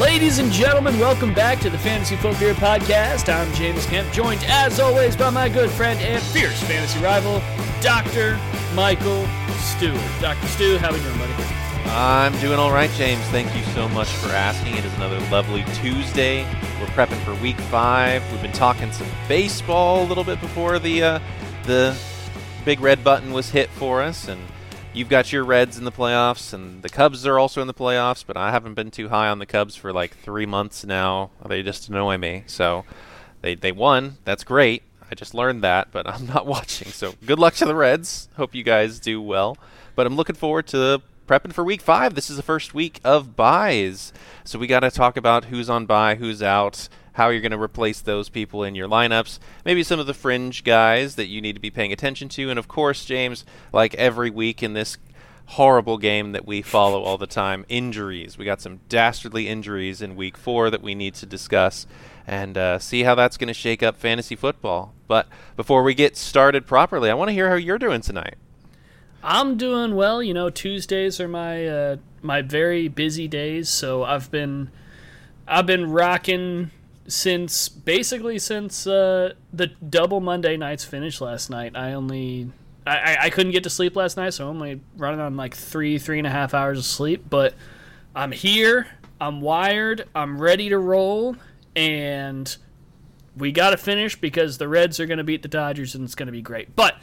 Ladies and gentlemen, welcome back to the Fantasy Football Podcast. I'm James Kemp, joined as always by my good friend and fierce fantasy rival, Dr. Michael Stewart. Dr. Stu, how are we doing, buddy? I'm doing all right, James. Thank you so much for asking. It is another lovely Tuesday. We're prepping for Week 5. We've been talking some baseball a little bit before the big red button was hit for us, and you've got your Reds in the playoffs, and the Cubs are also in the playoffs, but I haven't been too high on the Cubs for like 3 months now. They just annoy me. So they won. That's great. I just learned that, but I'm not watching. So good luck to the Reds. Hope you guys do well. But I'm looking forward to prepping for Week 5. This is the first week of buys. So we got to talk about who's on bye, who's out, how you're going to replace those people in your lineups, maybe some of the fringe guys that you need to be paying attention to, and of course, James, like every week in this horrible game that we follow all the time, injuries. We got some dastardly injuries in Week 4 that we need to discuss and see how that's going to shake up fantasy football. But before we get started properly, I want to hear how you're doing tonight. I'm doing well. You know, Tuesdays are my my very busy days, so I've been rocking since the double Monday nights finished last night. I couldn't get to sleep last night, so I'm only running on like 3.5 hours of sleep, but I'm here, I'm wired, I'm ready to roll, and we got to finish because the Reds are going to beat the Dodgers and it's going to be great. But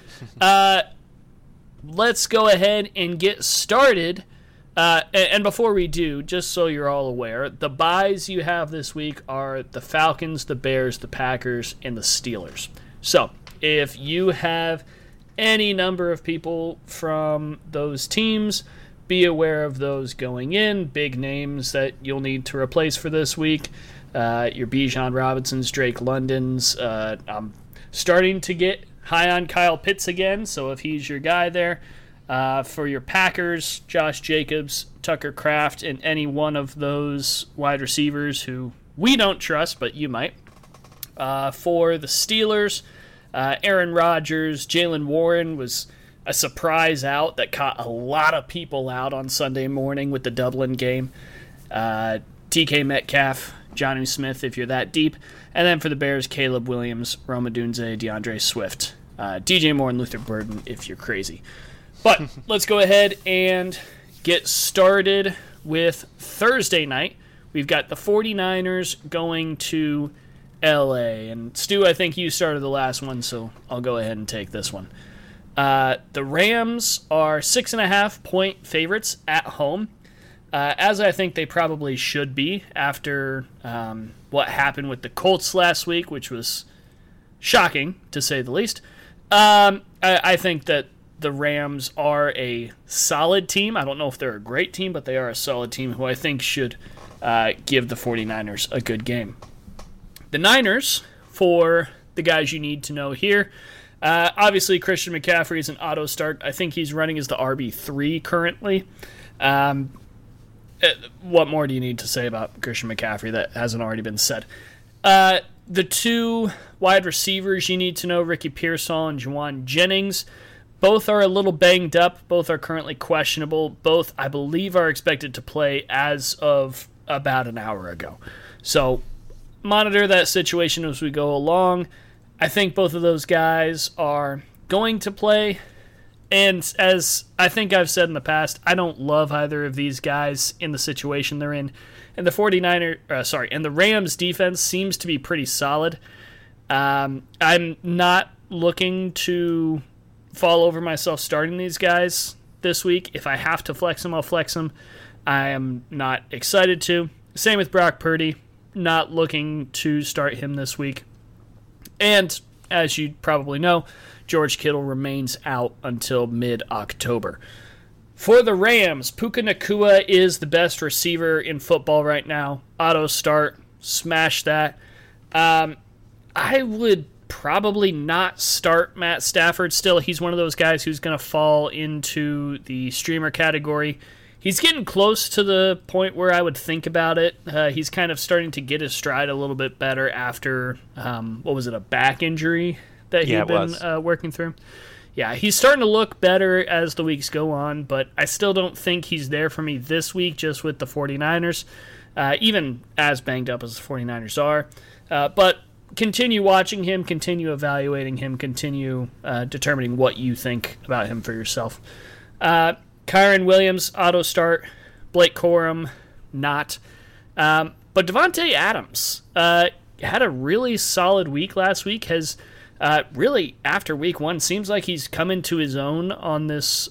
let's go ahead and get started. And before we do, just so you're all aware, the buys you have this week are the Falcons, the Bears, the Packers, and the Steelers. So if you have any number of people from those teams, be aware of those going in. Big names that you'll need to replace for this week. Your Bijan Robinsons, Drake Londons. I'm starting to get high on Kyle Pitts again, so if he's your guy there. For your Packers, Josh Jacobs, Tucker Kraft, and any one of those wide receivers who we don't trust, but you might. For the Steelers, Aaron Rodgers, Jaylen Warren was a surprise out that caught a lot of people out on Sunday morning with the Dublin game. DK Metcalf, Jonnu Smith, if you're that deep. And then for the Bears, Caleb Williams, Rome Odunze, DeAndre Swift, DJ Moore, and Luther Burden, if you're crazy. But let's go ahead and get started with Thursday night. We've got the 49ers going to L.A. And Stu, I think you started the last one, so I'll go ahead and take this one. The Rams are 6.5-point favorites at home, as I think they probably should be after what happened with the Colts last week, which was shocking, to say the least. I think that the Rams are a solid team. I don't know if they're a great team, but they are a solid team who I think should give the 49ers a good game. The Niners, for the guys you need to know here, obviously Christian McCaffrey is an auto start. I think he's running as the RB3 currently. What more do you need to say about Christian McCaffrey that hasn't already been said? The two wide receivers you need to know, Ricky Pearsall and Juwan Jennings, both are a little banged up. Both are currently questionable. Both, I believe, are expected to play as of about an hour ago. So monitor that situation as we go along. I think both of those guys are going to play. And as I think I've said in the past, I don't love either of these guys in the situation they're in. And the Rams defense seems to be pretty solid. I'm not looking to fall over myself starting these guys this week. If I have to flex them, I'll flex them. I am not excited to. Same with Brock Purdy. Not looking to start him this week. And as you probably know, George Kittle remains out until mid-October. For the Rams, Puka Nacua is the best receiver in football right now. Auto start. Smash that. I would probably not start Matt Stafford still. He's one of those guys who's going to fall into the streamer category. He's getting close to the point where I would think about it. He's kind of starting to get his stride a little bit better after, a back injury that he'd been working through? Yeah, he's starting to look better as the weeks go on, but I still don't think he's there for me this week just with the 49ers, even as banged up as the 49ers are. But continue watching him, continue evaluating him, continue determining what you think about him for yourself. Kyren Williams, auto start. Blake Corum, not. But Davante Adams had a really solid week last week, has really, after week one, seems like he's come into his own on this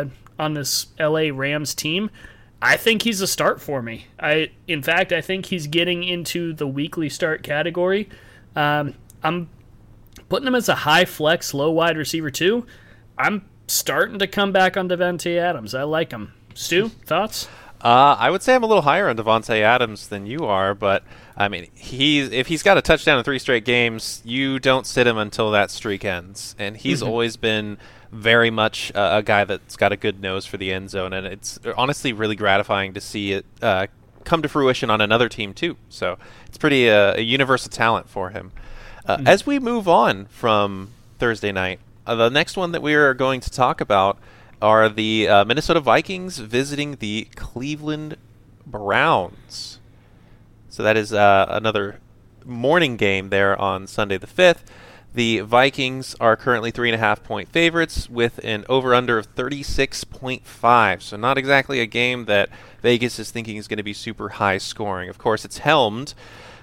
LA Rams team. I think he's a start for me. In fact, I think he's getting into the weekly start category. I'm putting him as a high flex, low wide receiver too. I'm starting to come back on Davante Adams. I like him. Stu, thoughts? I would say I'm a little higher on Davante Adams than you are, but I mean, if he's got a touchdown in 3 straight games, you don't sit him until that streak ends. And he's always been very much a guy that's got a good nose for the end zone, and it's honestly really gratifying to see it come to fruition on another team too. So it's pretty a universal talent for him. As we move on from Thursday night, the next one that we are going to talk about are the Minnesota Vikings visiting the Cleveland Browns. So that is another morning game there on Sunday the 5th. The Vikings are currently 3.5-point favorites with an over-under of 36.5. So not exactly a game that Vegas is thinking is going to be super high scoring. Of course, it's helmed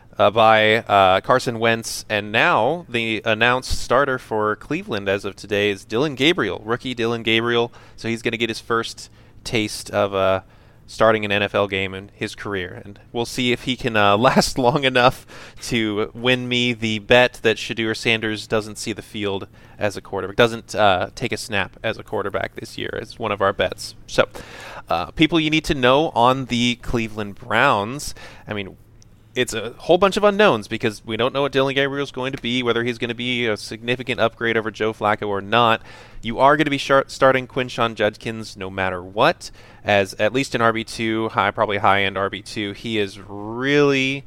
by Carson Wentz, and now the announced starter for Cleveland as of today is Dillon Gabriel, rookie Dillon Gabriel. So he's going to get his first taste of starting an NFL game in his career, and we'll see if he can last long enough to win me the bet that Shedeur Sanders doesn't see the field as a quarterback, doesn't take a snap as a quarterback this year. It's one of our bets. So people you need to know on the Cleveland Browns, I mean, it's a whole bunch of unknowns because we don't know what Dillon Gabriel is going to be, whether he's going to be a significant upgrade over Joe Flacco or not. You are going to be starting Quinshon Judkins no matter what, as at least in RB2, probably high-end RB2, he is really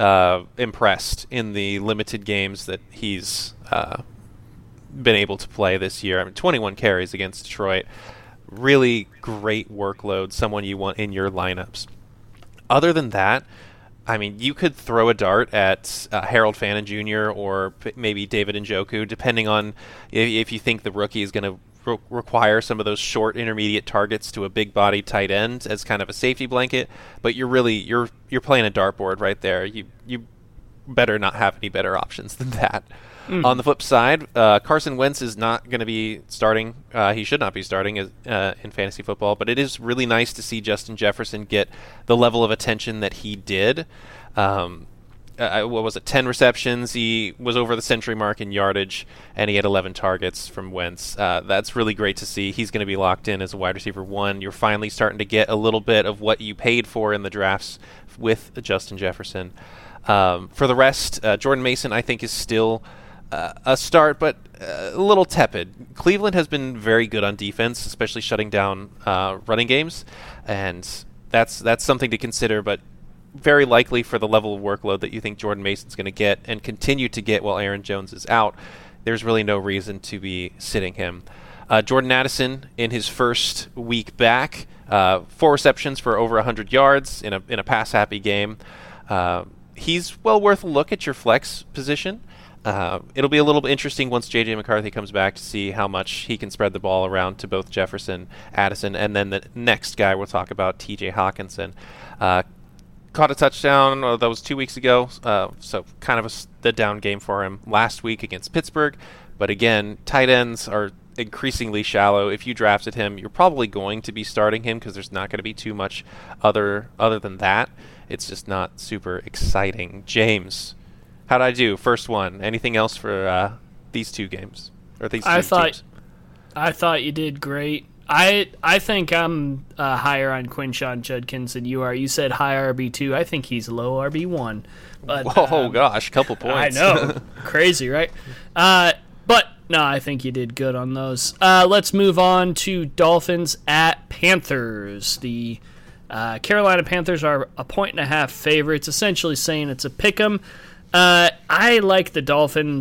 impressed in the limited games that he's been able to play this year. I mean, 21 carries against Detroit. Really great workload, someone you want in your lineups. Other than that, I mean, you could throw a dart at Harold Fannin Jr. or maybe David Njoku, depending on if you think the rookie is going to require some of those short intermediate targets to a big-bodied tight end as kind of a safety blanket. But you're playing a dartboard right there. You better not have any better options than that. On the flip side, Carson Wentz is not going to be starting. He should not be starting in fantasy football, but it is really nice to see Justin Jefferson get the level of attention that he did. What was it, 10 receptions? He was over the century mark in yardage, and he had 11 targets from Wentz. That's really great to see. He's going to be locked in as a wide receiver 1. You're finally starting to get a little bit of what you paid for in the drafts with Justin Jefferson. For the rest, Jordan Mason, I think, is still a start, but a little tepid. Cleveland has been very good on defense, especially shutting down running games, and that's something to consider, but very likely for the level of workload that you think Jordan Mason's going to get and continue to get while Aaron Jones is out, there's really no reason to be sitting him. Jordan Addison, in his first week back, 4 receptions for over 100 yards in a pass-happy game. He's well worth a look at your flex position. It'll be a little bit interesting once J.J. McCarthy comes back to see how much he can spread the ball around to both Jefferson, Addison, and then the next guy we'll talk about, T.J. Hawkinson. Caught a touchdown, that was 2 weeks ago, so kind of the down game for him last week against Pittsburgh. But again, tight ends are increasingly shallow. If you drafted him, you're probably going to be starting him because there's not going to be too much other than that. It's just not super exciting. James, how'd I do? First one. Anything else for these two games? Or these two teams? I thought you did great. I think I'm higher on Quinshon Judkins than you are. You said high RB2. I think he's low RB1. But, whoa, gosh, couple points. I know. Crazy, right? But, no, I think you did good on those. Let's move on to Dolphins at Panthers. The Carolina Panthers are 1.5 favorites, essentially saying it's a pick 'em. I like the Dolphins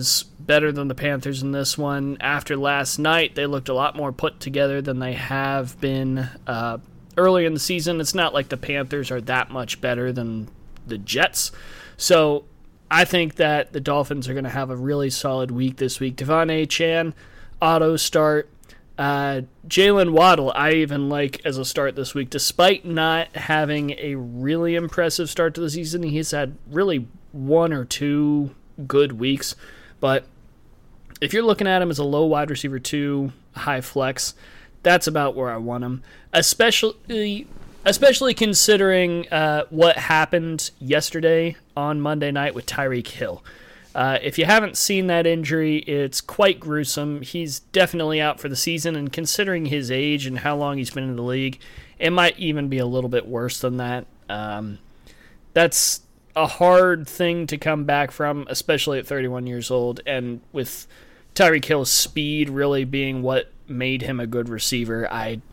better than the Panthers in this one. After last night, they looked a lot more put together than they have been early in the season. It's not like the Panthers are that much better than the Jets. So I think that the Dolphins are going to have a really solid week this week. Devon Achane, auto start. Jalen Waddle, I even like as a start this week. Despite not having a really impressive start to the season, he's had really one or two good weeks. But if you're looking at him as a low wide receiver 2, high flex, that's about where I want him. Especially considering what happened yesterday on Monday night with Tyreek Hill. If you haven't seen that injury, it's quite gruesome. He's definitely out for the season, and considering his age and how long he's been in the league, it might even be a little bit worse than that. That's a hard thing to come back from, especially at 31 years old, and with Tyreek Hill's speed really being what made him a good receiver.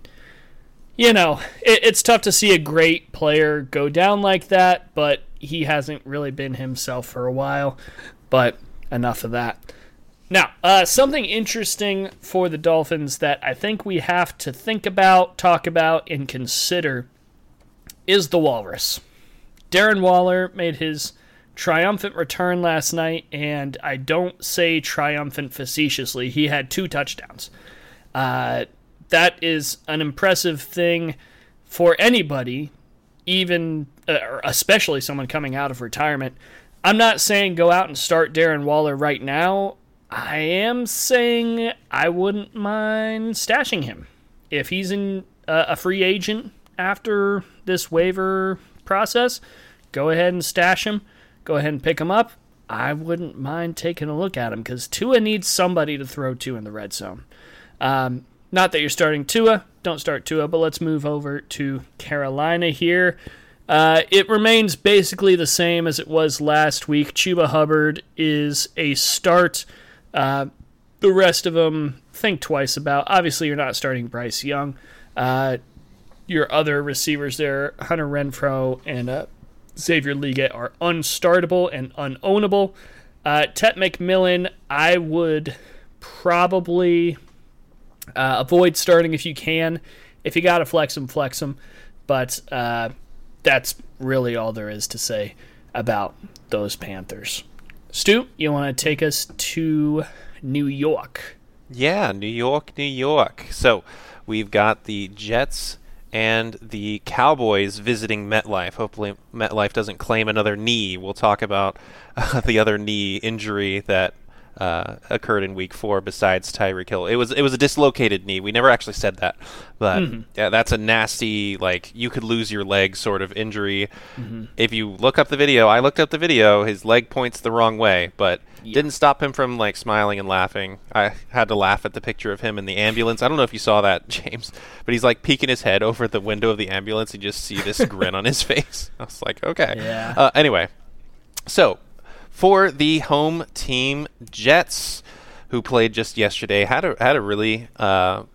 It's tough to see a great player go down like that, but he hasn't really been himself for a while. But enough of that. Now, something interesting for the Dolphins that I think we have to think about, talk about, and consider is the Walrus. Darren Waller made his triumphant return last night, and I don't say triumphant facetiously. He had 2 touchdowns. That is an impressive thing for anybody, even especially someone coming out of retirement. I'm not saying go out and start Darren Waller right now. I am saying I wouldn't mind stashing him. If he's in a free agent after this waiver process, go ahead and stash him. Go ahead and pick him up. I wouldn't mind taking a look at him because Tua needs somebody to throw to in the red zone. Not that you're starting Tua. Don't start Tua, but let's move over to Carolina here. It remains basically the same as it was last week. Chuba Hubbard is a start. The rest of them, think twice about. Obviously, you're not starting Bryce Young. Your other receivers there, Hunter Renfrow and Xavier Legette, are unstartable and unownable. Tet McMillan, I would probably avoid starting if you can. If you got to flex him. But that's really all there is to say about those Panthers. Stu, you want to take us to New York? Yeah, New York. So we've got the Jets and the Cowboys visiting MetLife. Hopefully MetLife doesn't claim another knee. We'll talk about the other knee injury that occurred in Week 4 besides Tyreek Hill. It was a dislocated knee. We never actually said that, but yeah, that's a nasty, you could lose your leg sort of injury. If you look up the video, I looked up the video. His leg points the wrong way, but didn't stop him from smiling and laughing. I had to laugh at the picture of him in the ambulance. I don't know if you saw that, James, but he's peeking his head over the window of the ambulance. You just see this grin on his face. I was like, okay. Yeah. Anyway, so for the home team, Jets, who played just yesterday, had a really, they're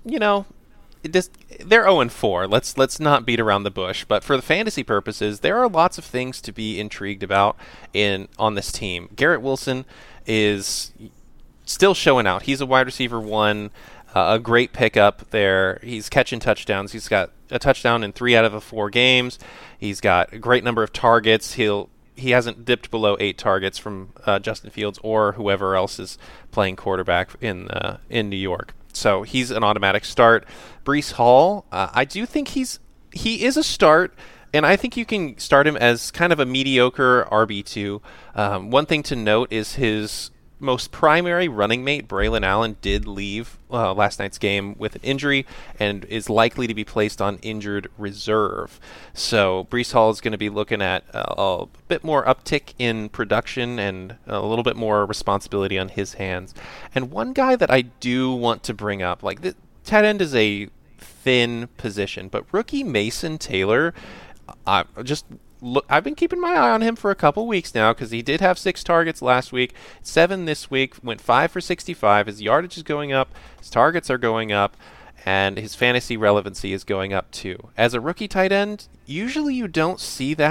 0-4. Let's not beat around the bush. But for the fantasy purposes, there are lots of things to be intrigued about on this team. Garrett Wilson is still showing out. He's a wide receiver 1, a great pickup there. He's catching touchdowns. He's got a touchdown in 3 out of the 4 games. He's got a great number of targets. He hasn't dipped below 8 targets from Justin Fields or whoever else is playing quarterback in New York. So he's an automatic start. Breece Hall, I do think he is a start, and I think you can start him as kind of a mediocre RB2. One thing to note is his most primary running mate, Braylon Allen, did leave last night's game with an injury and is likely to be placed on injured reserve. So Breece Hall is going to be looking at a bit more uptick in production and a little bit more responsibility on his hands. And one guy that I do want to bring up, the tight end is a thin position, but rookie Mason Taylor, I've been keeping my eye on him for a couple weeks now because he did have 6 targets last week, 7 this week, went 5 for 65. His yardage is going up, his targets are going up, and his fantasy relevancy is going up too. As a rookie tight end, usually you don't see that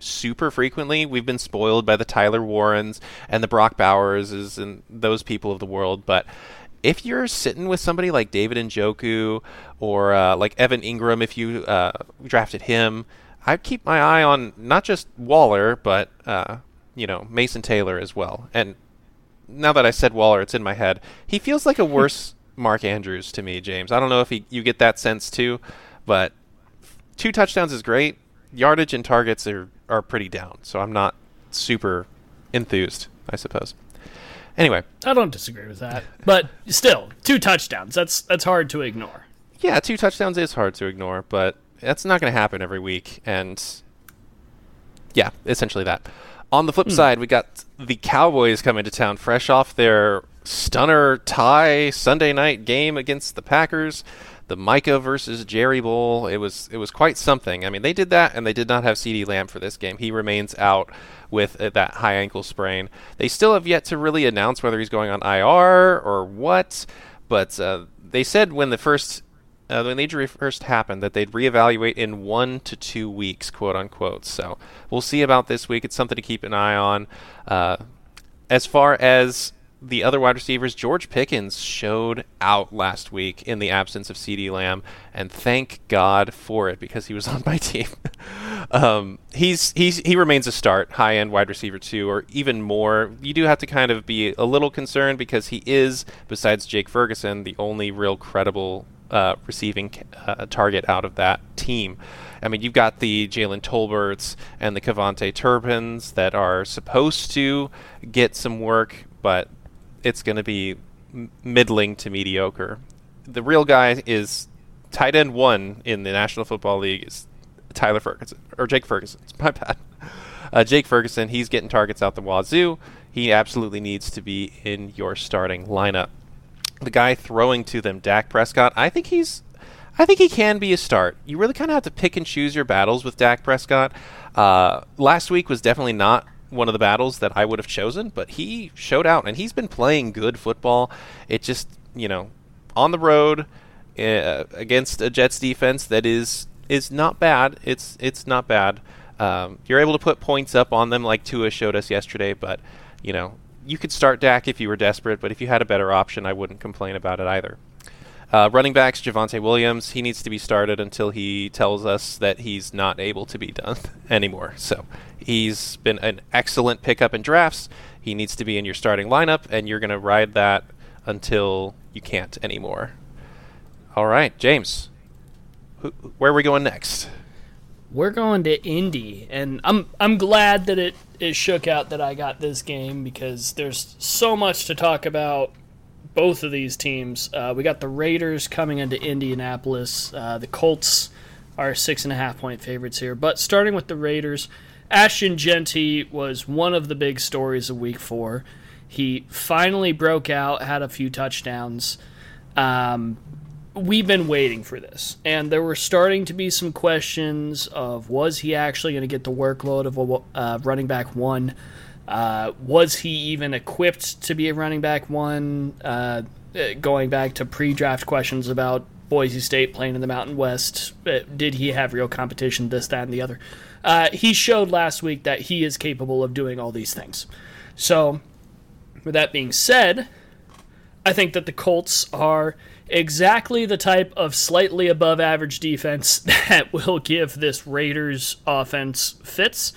super frequently. We've been spoiled by the Tyler Warrens and the Brock Bowers and those people of the world. But if you're sitting with somebody like David Njoku or like Evan Ingram, if you drafted him, I'd keep my eye on not just Waller, but Mason Taylor as well. And now that I said Waller, it's in my head. He feels like a worse Mark Andrews to me, James. I don't know if you get that sense too, but 2 touchdowns is great. Yardage and targets are pretty down, so I'm not super enthused, I suppose. Anyway. I don't disagree with that. But still, 2 touchdowns. That's hard to ignore. Yeah, 2 touchdowns is hard to ignore, but that's not going to happen every week. And yeah, essentially that. On the flip side, we got the Cowboys coming to town fresh off their stunner tie Sunday night game against the Packers. The Micah versus Jerry Bowl. It was quite something. I mean, they did that, and they did not have CeeDee Lamb for this game. He remains out with that high ankle sprain. They still have yet to really announce whether he's going on IR or what, but they said when the injury first happened that they'd reevaluate in 1 to 2 weeks, quote unquote. So we'll see about this week. It's something to keep an eye on. As far as the other wide receivers, George Pickens showed out last week in the absence of CeeDee Lamb, and thank God for it because he was on my team. He remains a start, high-end wide receiver 2, or even more. You do have to kind of be a little concerned because he is, besides Jake Ferguson, the only real credible receiving target out of that team. I mean, you've got the Jalen Tolberts and the Kevontae Turpins that are supposed to get some work, but it's going to be middling to mediocre. The real guy is tight end 1 in the National Football League is Jake Ferguson. It's my bad. Jake Ferguson, he's getting targets out the wazoo. He absolutely needs to be in your starting lineup. The guy throwing to them, Dak Prescott, I think he can be a start. You really kind of have to pick and choose your battles with Dak Prescott. Last week was definitely not one of the battles that I would have chosen, but he showed out, and he's been playing good football. It just, on the road against a Jets defense that is not bad. It's not bad. You're able to put points up on them like Tua showed us yesterday, but, you could start Dak if you were desperate, but if you had a better option, I wouldn't complain about it either. Running backs, Javonte Williams, he needs to be started until he tells us that he's not able to be done anymore. So he's been an excellent pickup in drafts. He needs to be in your starting lineup, and you're going to ride that until you can't anymore. All right, James, where are we going next? We're going to Indy, and I'm glad that it shook out that I got this game because there's so much to talk about both of these teams. We got the Raiders coming into Indianapolis. The Colts are 6.5-point favorites here. But starting with the Raiders, Ashton Jeanty was one of the big stories of Week 4. He finally broke out, had a few touchdowns. We've been waiting for this, and there were starting to be some questions of was he actually going to get the workload of a running back 1? Was he even equipped to be a running back 1? Going back to pre-draft questions about Boise State playing in the Mountain West, did he have real competition, this, that, and the other? He showed last week that he is capable of doing all these things. So, with that being said, I think that the Colts are exactly the type of slightly above average defense that will give this Raiders offense fits.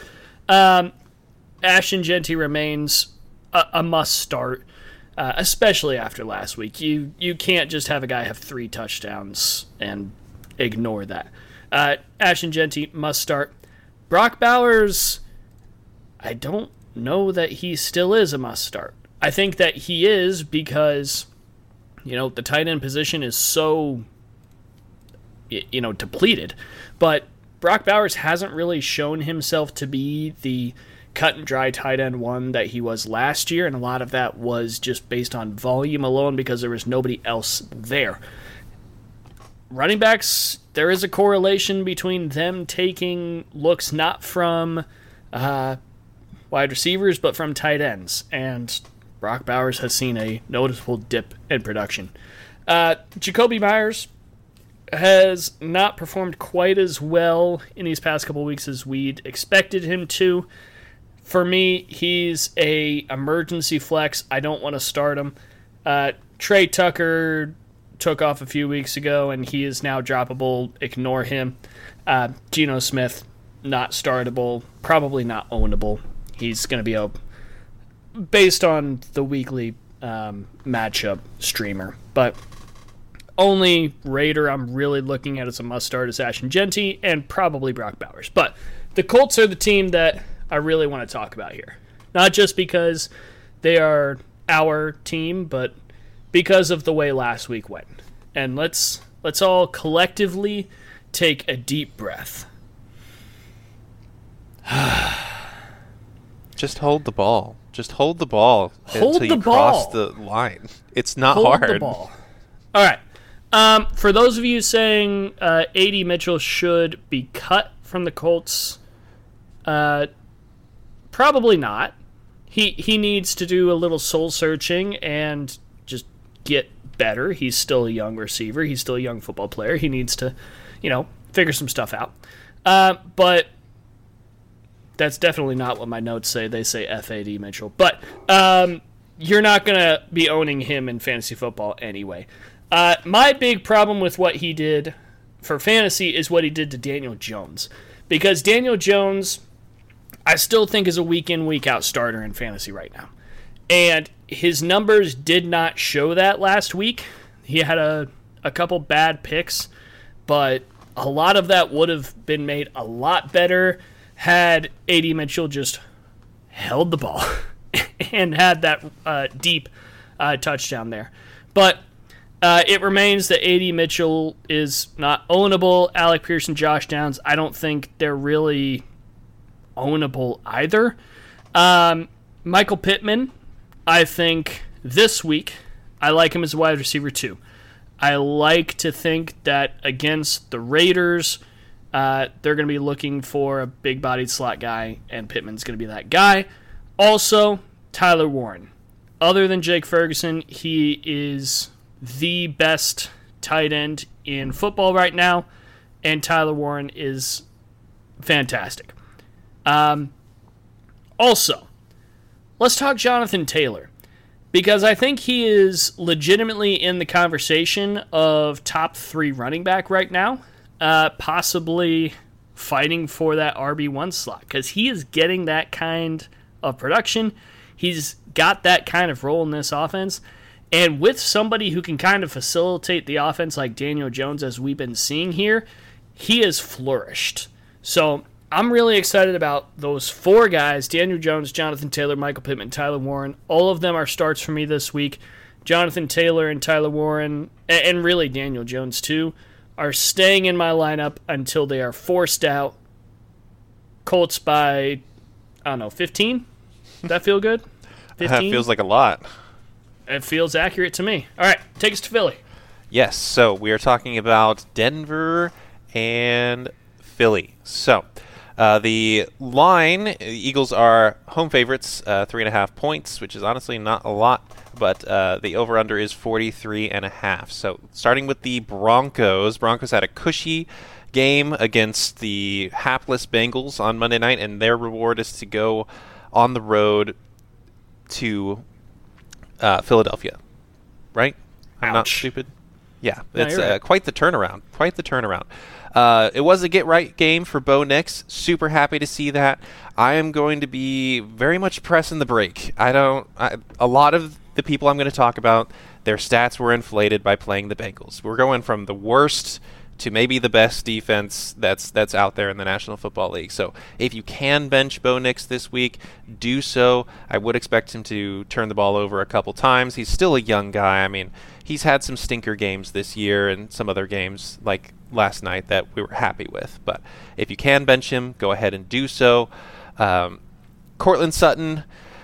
Ashton Jeanty remains a must start, especially after last week. You can't just have a guy have 3 touchdowns and ignore that. Ashton Jeanty must start. Brock Bowers, I don't know that he still is a must start. I think that he is because the tight end position is so, depleted. But Brock Bowers hasn't really shown himself to be the cut and dry tight end 1 that he was last year, and a lot of that was just based on volume alone because there was nobody else there. Running backs, there is a correlation between them taking looks not from wide receivers, but from tight ends, and Brock Bowers has seen a noticeable dip in production. Jacoby Myers, has not performed quite as well in these past couple weeks as we'd expected him to. For me, he's a emergency flex. I don't want to start him. Trey Tucker took off a few weeks ago, and he is now droppable. Ignore him. Geno Smith, not startable, probably not ownable. He's going to be based on the weekly matchup streamer. But only Raider I'm really looking at as a must-start is Ashton Jeanty and probably Brock Bowers. But the Colts are the team that I really want to talk about here. Not just because they are our team, but because of the way last week went. And let's all collectively take a deep breath. Just hold the ball. Just hold the ball until you cross the line. It's not hard. Hold the ball. All right. For those of you saying A.D. Mitchell should be cut from the Colts, probably not. He needs to do a little soul searching and just get better. He's still a young receiver. He's still a young football player. He needs to, figure some stuff out. But that's definitely not what my notes say. They say F.A.D. Mitchell. But you're not going to be owning him in fantasy football anyway. My big problem with what he did for fantasy is what he did to Daniel Jones. Because Daniel Jones, I still think, is a week-in, week-out starter in fantasy right now. And his numbers did not show that last week. He had a couple bad picks, but a lot of that would have been made a lot better had A.D. Mitchell just held the ball and had that deep touchdown there. But it remains that A.D. Mitchell is not ownable. Alec Pierce and Josh Downs, I don't think they're really ownable either. Michael Pittman, I think this week, I like him as a wide receiver too. I like to think that against the Raiders, they're going to be looking for a big-bodied slot guy, and Pittman's going to be that guy. Also, Tyler Warren. Other than Jake Ferguson, he is the best tight end in football right now, and Tyler Warren is fantastic. Also, let's talk Jonathan Taylor, because I think he is legitimately in the conversation of top 3 running back right now, possibly fighting for that RB1 slot, because he is getting that kind of production. He's got that kind of role in this offense, and with somebody who can kind of facilitate the offense like Daniel Jones, as we've been seeing here, he has flourished. So I'm really excited about those 4 guys, Daniel Jones, Jonathan Taylor, Michael Pittman, Tyler Warren. All of them are starts for me this week. Jonathan Taylor and Tyler Warren, and really Daniel Jones too, are staying in my lineup until they are forced out. Colts by, 15? Does that feel good? 15? That feels like a lot. It feels accurate to me. All right, take us to Philly. Yes, so we are talking about Denver and Philly. So the line, Eagles are home favorites, 3.5 points, which is honestly not a lot, but the over-under is 43.5. So starting with the Broncos had a cushy game against the hapless Bengals on Monday night, and their reward is to go on the road to Philadelphia, right? I'm not stupid. Yeah, it's right. Quite the turnaround. It was a get-right game for Bo Nix. Super happy to see that. I am going to be very much pressing the brake. A lot of the people I'm going to talk about, their stats were inflated by playing the Bengals. We're going from the worst to maybe the best defense that's out there in the National Football League. So if you can bench Bo Nix this week, do so. I would expect him to turn the ball over a couple times. He's still a young guy. I mean, he's had some stinker games this year and some other games like last night that we were happy with. But if you can bench him, go ahead and do so. Courtland Sutton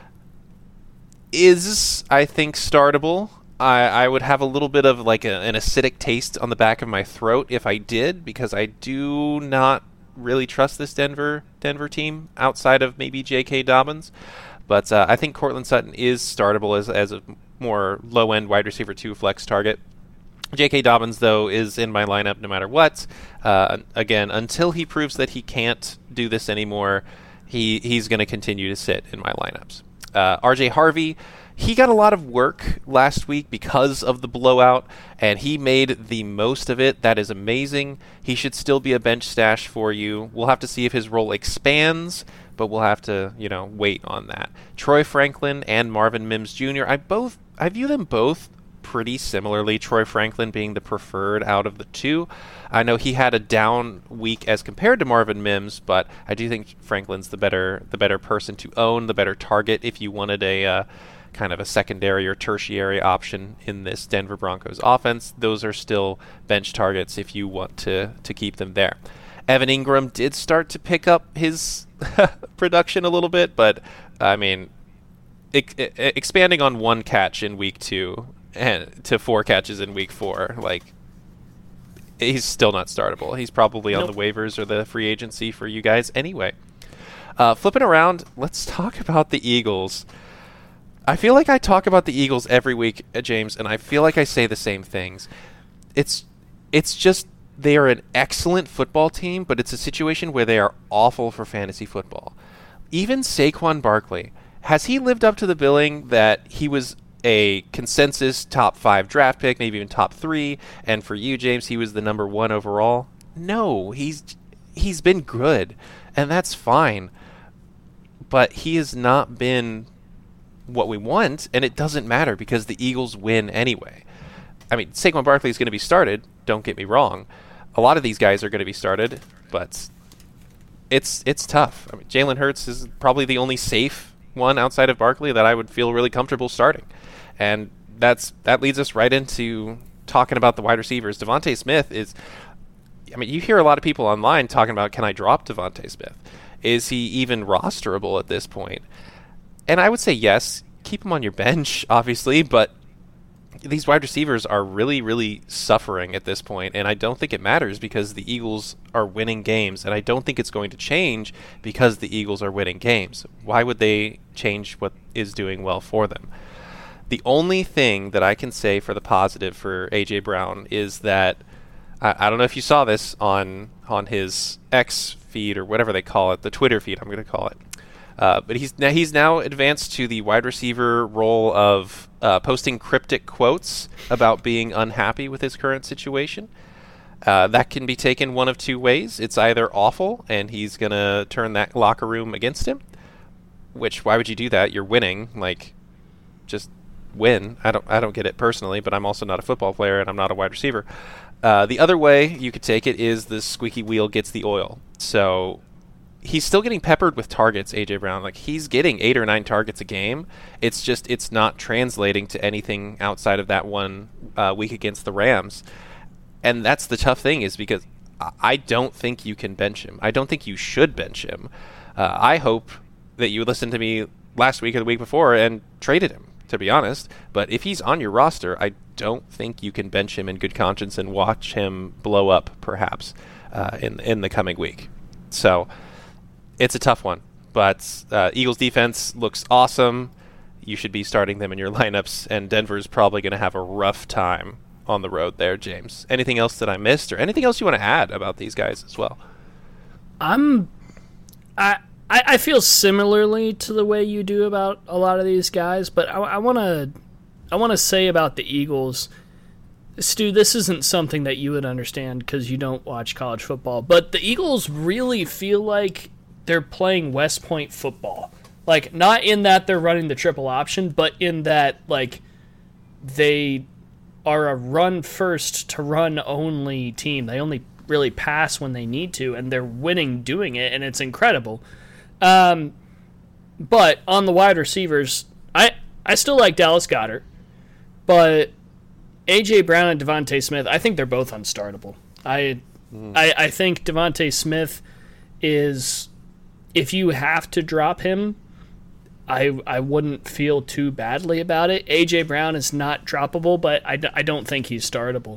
is, I think, startable. I would have a little bit of like an acidic taste on the back of my throat if I did, because I do not really trust this Denver team outside of maybe J.K. Dobbins. But I think Courtland Sutton is startable as a more low-end wide receiver 2 flex target. J.K. Dobbins, though, is in my lineup no matter what. Again, until he proves that he can't do this anymore, he's going to continue to sit in my lineups. R.J. Harvey, he got a lot of work last week because of the blowout, and he made the most of it. That is amazing. He should still be a bench stash for you. We'll have to see if his role expands, but we'll have to, wait on that. Troy Franklin and Marvin Mims Jr., I view them both pretty similarly, Troy Franklin being the preferred out of the two. I know he had a down week as compared to Marvin Mims, but I do think Franklin's the better person to own, the better target if you wanted a kind of a secondary or tertiary option in this Denver Broncos offense. Those are still bench targets if you want to keep them there. Evan Ingram did start to pick up his production a little bit, but I mean, expanding on one catch in week 2 and to 4 catches in week 4, he's still not startable. He's probably on the waivers or the free agency for you guys anyway. Flipping around, let's talk about the Eagles. I feel like I talk about the Eagles every week, James, and I feel like I say the same things. It's just they are an excellent football team, but it's a situation where they are awful for fantasy football. Even Saquon Barkley, has he lived up to the billing that he was a consensus top 5 draft pick, maybe even top 3, and for you, James, he was the number 1 overall? No, he's been good, and that's fine. But he has not been what we want, and it doesn't matter because the Eagles win anyway. I mean, Saquon Barkley is going to be started, don't get me wrong. A lot of these guys are going to be started, but it's tough. I mean, Jalen Hurts is probably the only safe one outside of Barkley that I would feel really comfortable starting. And that leads us right into talking about the wide receivers. Devontae Smith is, I mean, you hear a lot of people online talking about, can I drop Devontae Smith? Is he even rosterable at this point? And I would say yes, keep him on your bench, obviously, but these wide receivers are really, really suffering at this point, and I don't think it matters because the Eagles are winning games, and I don't think it's going to change because the Eagles are winning games. Why would they change what is doing well for them? The only thing that I can say for the positive for A.J. Brown is that, I don't know if you saw this on his X feed or whatever they call it, the Twitter feed I'm going to call it, but he's now advanced to the wide receiver role of posting cryptic quotes about being unhappy with his current situation. That can be taken one of two ways. It's either awful and he's going to turn that locker room against him, which, why would you do that? You're winning. Just win. I don't get it personally, but I'm also not a football player and I'm not a wide receiver. The other way you could take it is the squeaky wheel gets the oil. So he's still getting peppered with targets, A.J. Brown. He's getting 8 or 9 targets a game. It's just it's not translating to anything outside of that one week against the Rams. And that's the tough thing, is because I don't think you can bench him. I don't think you should bench him. I hope that you listened to me last week or the week before and traded him, to be honest. But if he's on your roster, I don't think you can bench him in good conscience and watch him blow up, perhaps, in the coming week. So it's a tough one. But Eagles defense looks awesome. You should be starting them in your lineups, and Denver's probably going to have a rough time on the road there, James. Anything else that I missed, or anything else you want to add about these guys as well? I feel similarly to the way you do about a lot of these guys, but I want to say about the Eagles, Stu, this isn't something that you would understand because you don't watch college football, but the Eagles really feel like they're playing West Point football. Not in that they're running the triple option, but in that, they are a run-first to run-only team. They only really pass when they need to, and they're winning doing it, and it's incredible. But on the wide receivers, I still like Dallas Goedert, but A.J. Brown and Devontae Smith, I think they're both unstartable. I think Devontae Smith is, if you have to drop him, I wouldn't feel too badly about it. A.J. Brown is not droppable, but I don't think he's startable.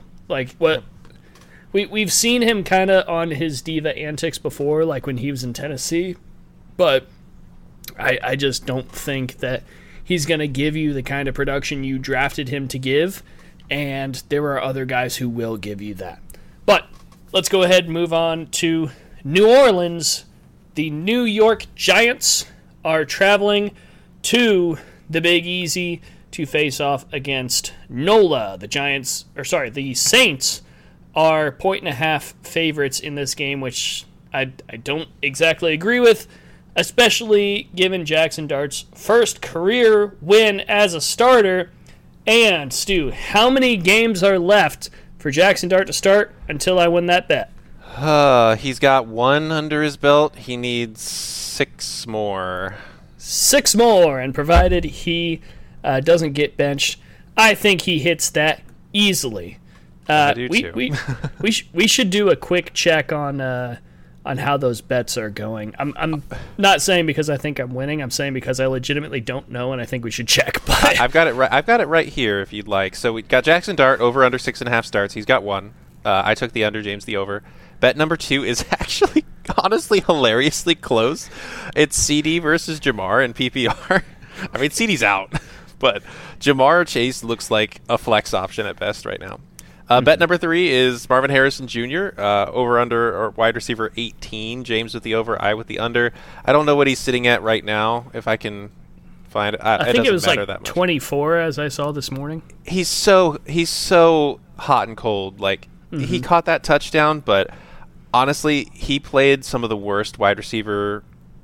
We've seen him kind of on his diva antics before, when he was in Tennessee, but I just don't think that he's going to give you the kind of production you drafted him to give. and there are other guys who will give you that. But let's go ahead and move on to New Orleans. The New York Giants are traveling to the Big Easy to face off against NOLA. The Saints are 1.5 favorites in this game, which I don't exactly agree with, especially given Jackson Dart's first career win as a starter. And, Stu, how many games are left for Jackson Dart to start until I win that bet? He's got 1 under his belt. He needs 6 more. 6 more, and provided he doesn't get benched, I think he hits that easily. I do too. We should do a quick check on how those bets are going. I'm not saying because I think I'm winning. I'm saying because I legitimately don't know, and I think we should check. But I've got it right. I've got it right here if you'd like. So we got Jackson Dart over under 6.5 starts. He's got 1. I took the under. James the over. Bet number 2 is actually honestly hilariously close. It's CD versus Jamar in PPR. I mean, CD's out, but Jamar Chase looks like a flex option at best right now. Bet number 3 is Marvin Harrison Jr., over under or wide receiver 18. James with the over, I with the under. I don't know what he's sitting at right now. If I can find it, I think it was like that much. 24 as I saw this morning. He's so hot and cold. Like he caught that touchdown, but honestly, he played some of the worst wide receiver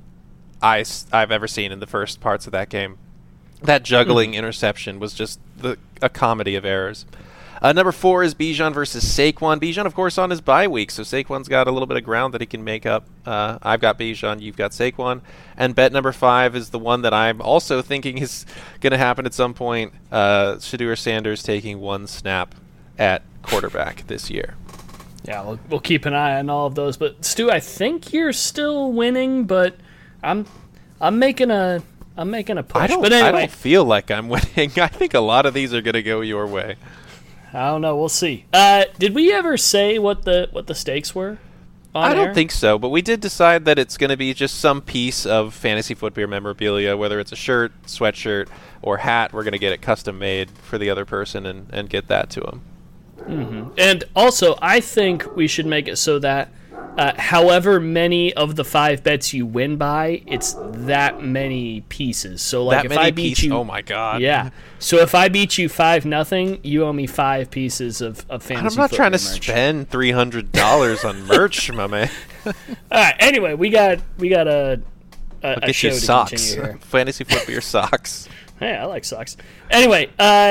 I've ever seen in the first parts of that game. That juggling interception was just a comedy of errors. Number 4 is Bijan versus Saquon. Bijan, of course, on his bye week, so Saquon's got a little bit of ground that he can make up. I've got Bijan, you've got Saquon. And bet number 5 is the one that I'm also thinking is going to happen at some point. Shedeur Sanders taking 1 snap at quarterback this year. Yeah, we'll keep an eye on all of those. But Stu, I think you're still winning, but I'm making a push. I don't feel like I'm winning. I think a lot of these are going to go your way. I don't know. We'll see. Did we ever say what the stakes were? I don't think so, but we did decide that it's going to be just some piece of fantasy football memorabilia, whether it's a shirt, sweatshirt, or hat. We're going to get it custom made for the other person and get that to them. Mm-hmm. And also, I think we should make it so that however many of the 5 bets you win by, it's that many pieces. So, like, if I beat you, oh my god, yeah. So if I beat you 5-0, you owe me 5 pieces of fantasy. I'm not trying to merch. spend $300 on merch, my man. All right. Anyway, we got a show to socks. continue here. Fantasy football socks. Hey, I like socks. Anyway,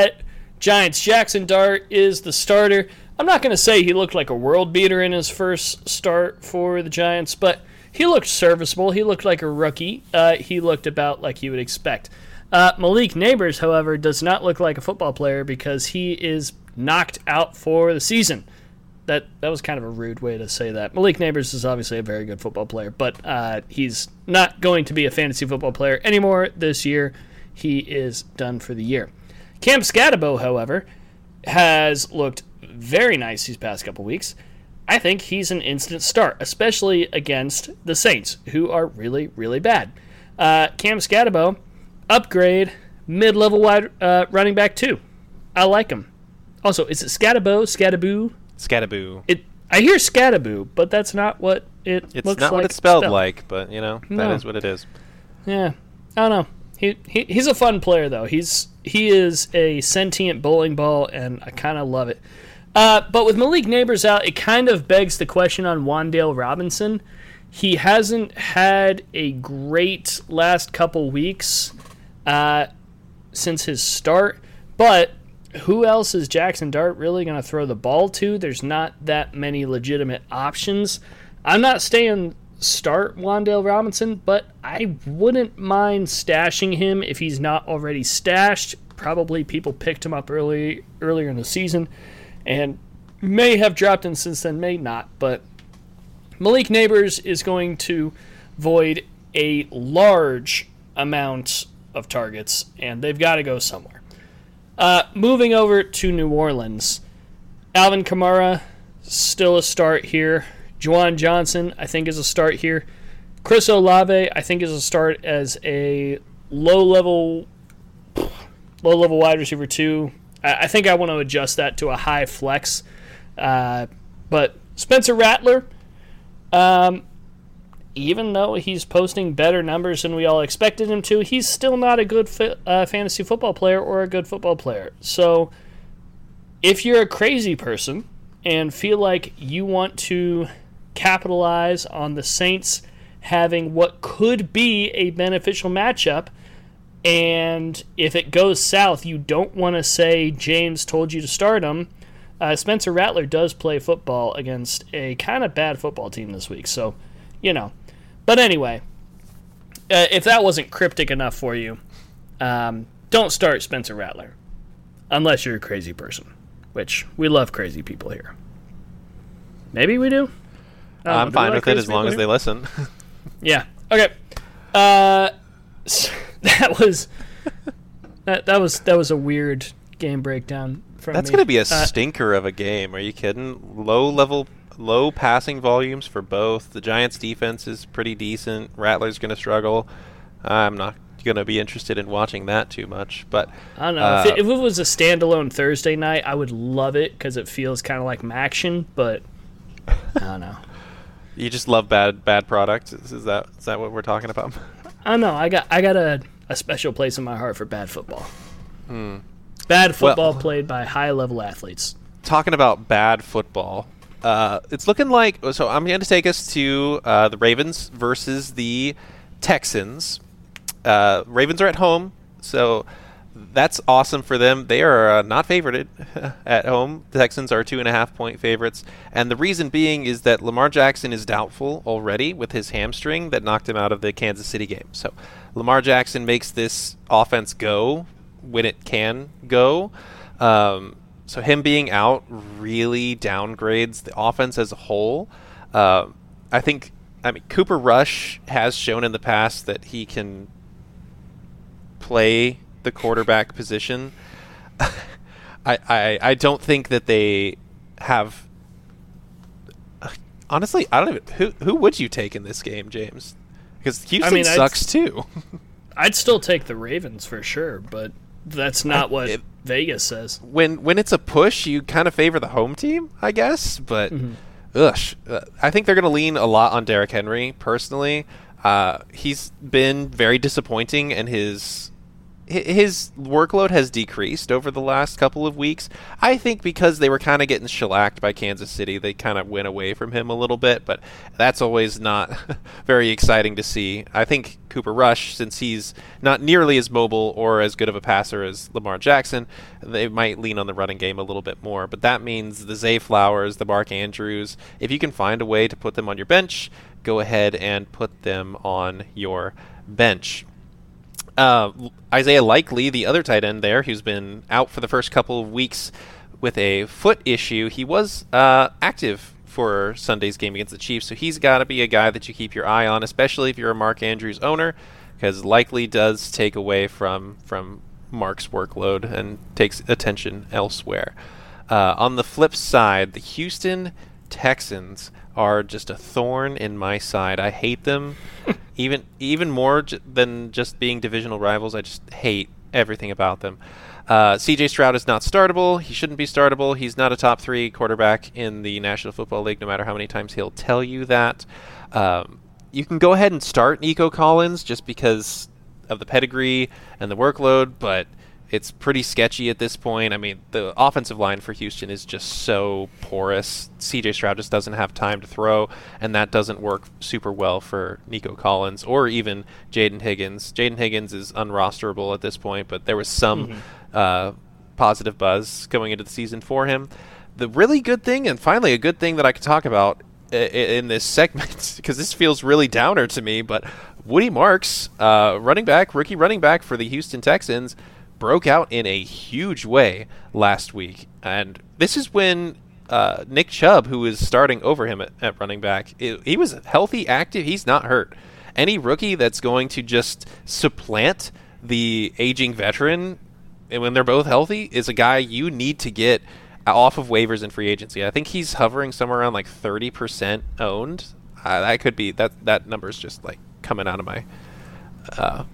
Giants. Jackson Dart is the starter. I'm not going to say he looked like a world beater in his first start for the Giants, but he looked serviceable. He looked like a rookie. He looked about like you would expect. Malik Neighbors, however, does not look like a football player because he is knocked out for the season. That was kind of a rude way to say that. Malik Neighbors is obviously a very good football player, but he's not going to be a fantasy football player anymore this year. He is done for the year. Cam Scatabo, however, has looked very nice these past couple weeks. I think he's an instant start, especially against the Saints, who are really, really bad. Cam Scatabo, upgrade, mid-level wide running back 2. I like him. Also, is it Scatabo? Scattaboo. I hear Scattaboo, but that's not what it looks like. It's not what it's spelled like, but, that is what it is. Yeah, I don't know. He's a fun player, though. He is a sentient bowling ball, and I kind of love it. But with Malik Neighbors out, it kind of begs the question on Wan'Dale Robinson. He hasn't had a great last couple weeks since his start, but who else is Jackson Dart really going to throw the ball to? There's not that many legitimate options. I'm not staying start Wan'Dale Robinson, but I wouldn't mind stashing him if he's not already stashed. Probably people picked him up earlier in the season and may have dropped him since then, may not. But Malik Neighbors is going to void a large amount of targets, and they've got to go somewhere. Moving over to New Orleans, Alvin Kamara, still a start here. Juwan Johnson, I think, is a start here. Chris Olave, I think, is a start as a low-level wide receiver 2. I think I want to adjust that to a high flex. But Spencer Rattler, even though he's posting better numbers than we all expected him to, he's still not a good fantasy football player or a good football player. So if you're a crazy person and feel like you want to capitalize on the Saints having what could be a beneficial matchup, and if it goes south, you don't want to say James told you to start him, Spencer Rattler does play football against a kind of bad football team this week. So, But anyway, if that wasn't cryptic enough for you, don't start Spencer Rattler unless you're a crazy person, which we love crazy people here. Maybe we do. I'm fine with it as long as they listen. Yeah. Okay. That was a weird game breakdown from That's me. going to be a stinker of a game. Are you kidding? Low passing volumes for both. The Giants' defense is pretty decent. Rattler's going to struggle. I'm not going to be interested in watching that too much. But I don't know. If it was a standalone Thursday night, I would love it because it feels kind of like Maction. But I don't know. You just love bad product. Is that what we're talking about? I don't know. I got a special place in my heart for bad football. Bad football played by high-level athletes. Talking about bad football, it's looking like... So I'm going to take us to the Ravens versus the Texans. Ravens are at home, so that's awesome for them. They are not favored at home. The Texans are 2.5-point favorites. And the reason being is that Lamar Jackson is doubtful already with his hamstring that knocked him out of the Kansas City game. So Lamar Jackson makes this offense go when it can go. So him being out really downgrades the offense as a whole. Cooper Rush has shown in the past that he can play the quarterback position. I don't think that they have. Honestly, I don't even. Who would you take in this game, James? Because Houston sucks too. I'd still take the Ravens for sure, but that's not what Vegas says. When it's a push, you kind of favor the home team, I guess. But I think they're going to lean a lot on Derrick Henry. Personally, he's been very disappointing, and his workload has decreased over the last couple of weeks. I think because they were kind of getting shellacked by Kansas City, they kind of went away from him a little bit, but that's always not very exciting to see. I think Cooper Rush, since he's not nearly as mobile or as good of a passer as Lamar Jackson, they might lean on the running game a little bit more. But that means the Zay Flowers, the Mark Andrews, if you can find a way to put them on your bench, go ahead and put them on your bench. Isaiah Likely, the other tight end there, who's been out for the first couple of weeks with a foot issue, he was active for Sunday's game against the Chiefs, so he's got to be a guy that you keep your eye on, especially if you're a Mark Andrews owner, because Likely does take away from Mark's workload and takes attention elsewhere. On the flip side, the Houston Texans are just a thorn in my side. I hate them even more than just being divisional rivals. I just hate everything about them. CJ Stroud is not startable. He shouldn't be startable. He's not a top 3 quarterback in the National Football League, no matter how many times he'll tell you that. You can go ahead and start Nico Collins just because of the pedigree and the workload, but it's pretty sketchy at this point. I mean, the offensive line for Houston is just so porous. CJ Stroud just doesn't have time to throw, and that doesn't work super well for Nico Collins or even Jaden Higgins. Jaden Higgins is unrosterable at this point, but there was some positive buzz going into the season for him. The really good thing, and finally a good thing that I could talk about in this segment, because this feels really downer to me, but Woody Marks, rookie running back for the Houston Texans, broke out in a huge way last week. And this is when Nick Chubb, who is starting over him at running back, he was healthy, active. He's not hurt. Any rookie that's going to just supplant the aging veteran when they're both healthy is a guy you need to get off of waivers and free agency. I think he's hovering somewhere around like 30% owned. That could be that number is just like coming out of my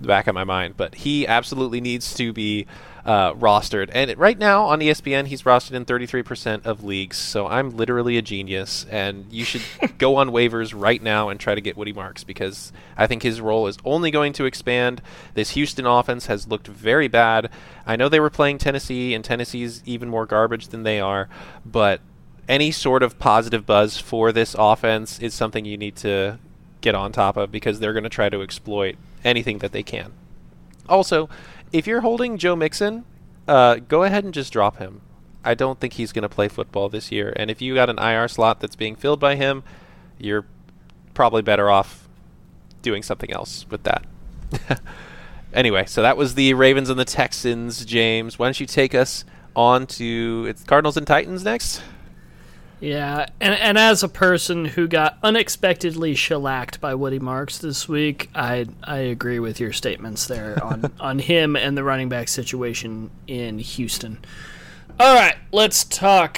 the back of my mind, but he absolutely needs to be rostered. And right now on ESPN, he's rostered in 33% of leagues. So I'm literally a genius, and you should go on waivers right now and try to get Woody Marks, because I think his role is only going to expand. This Houston offense has looked very bad. I know they were playing Tennessee, and Tennessee's even more garbage than they are, but any sort of positive buzz for this offense is something you need to get on top of, because they're going to try to exploit anything that they can. Also, if you're holding Joe Mixon, go ahead and just drop him. I don't think he's going to play football this year. And if you got an IR slot that's being filled by him, you're probably better off doing something else with that. Anyway, so that was the Ravens and the Texans. James, why don't you take us on to it's Cardinals and Titans next? Yeah, and as a person who got unexpectedly shellacked by Woody Marks this week, I agree with your statements there on him and the running back situation in Houston. All right, let's talk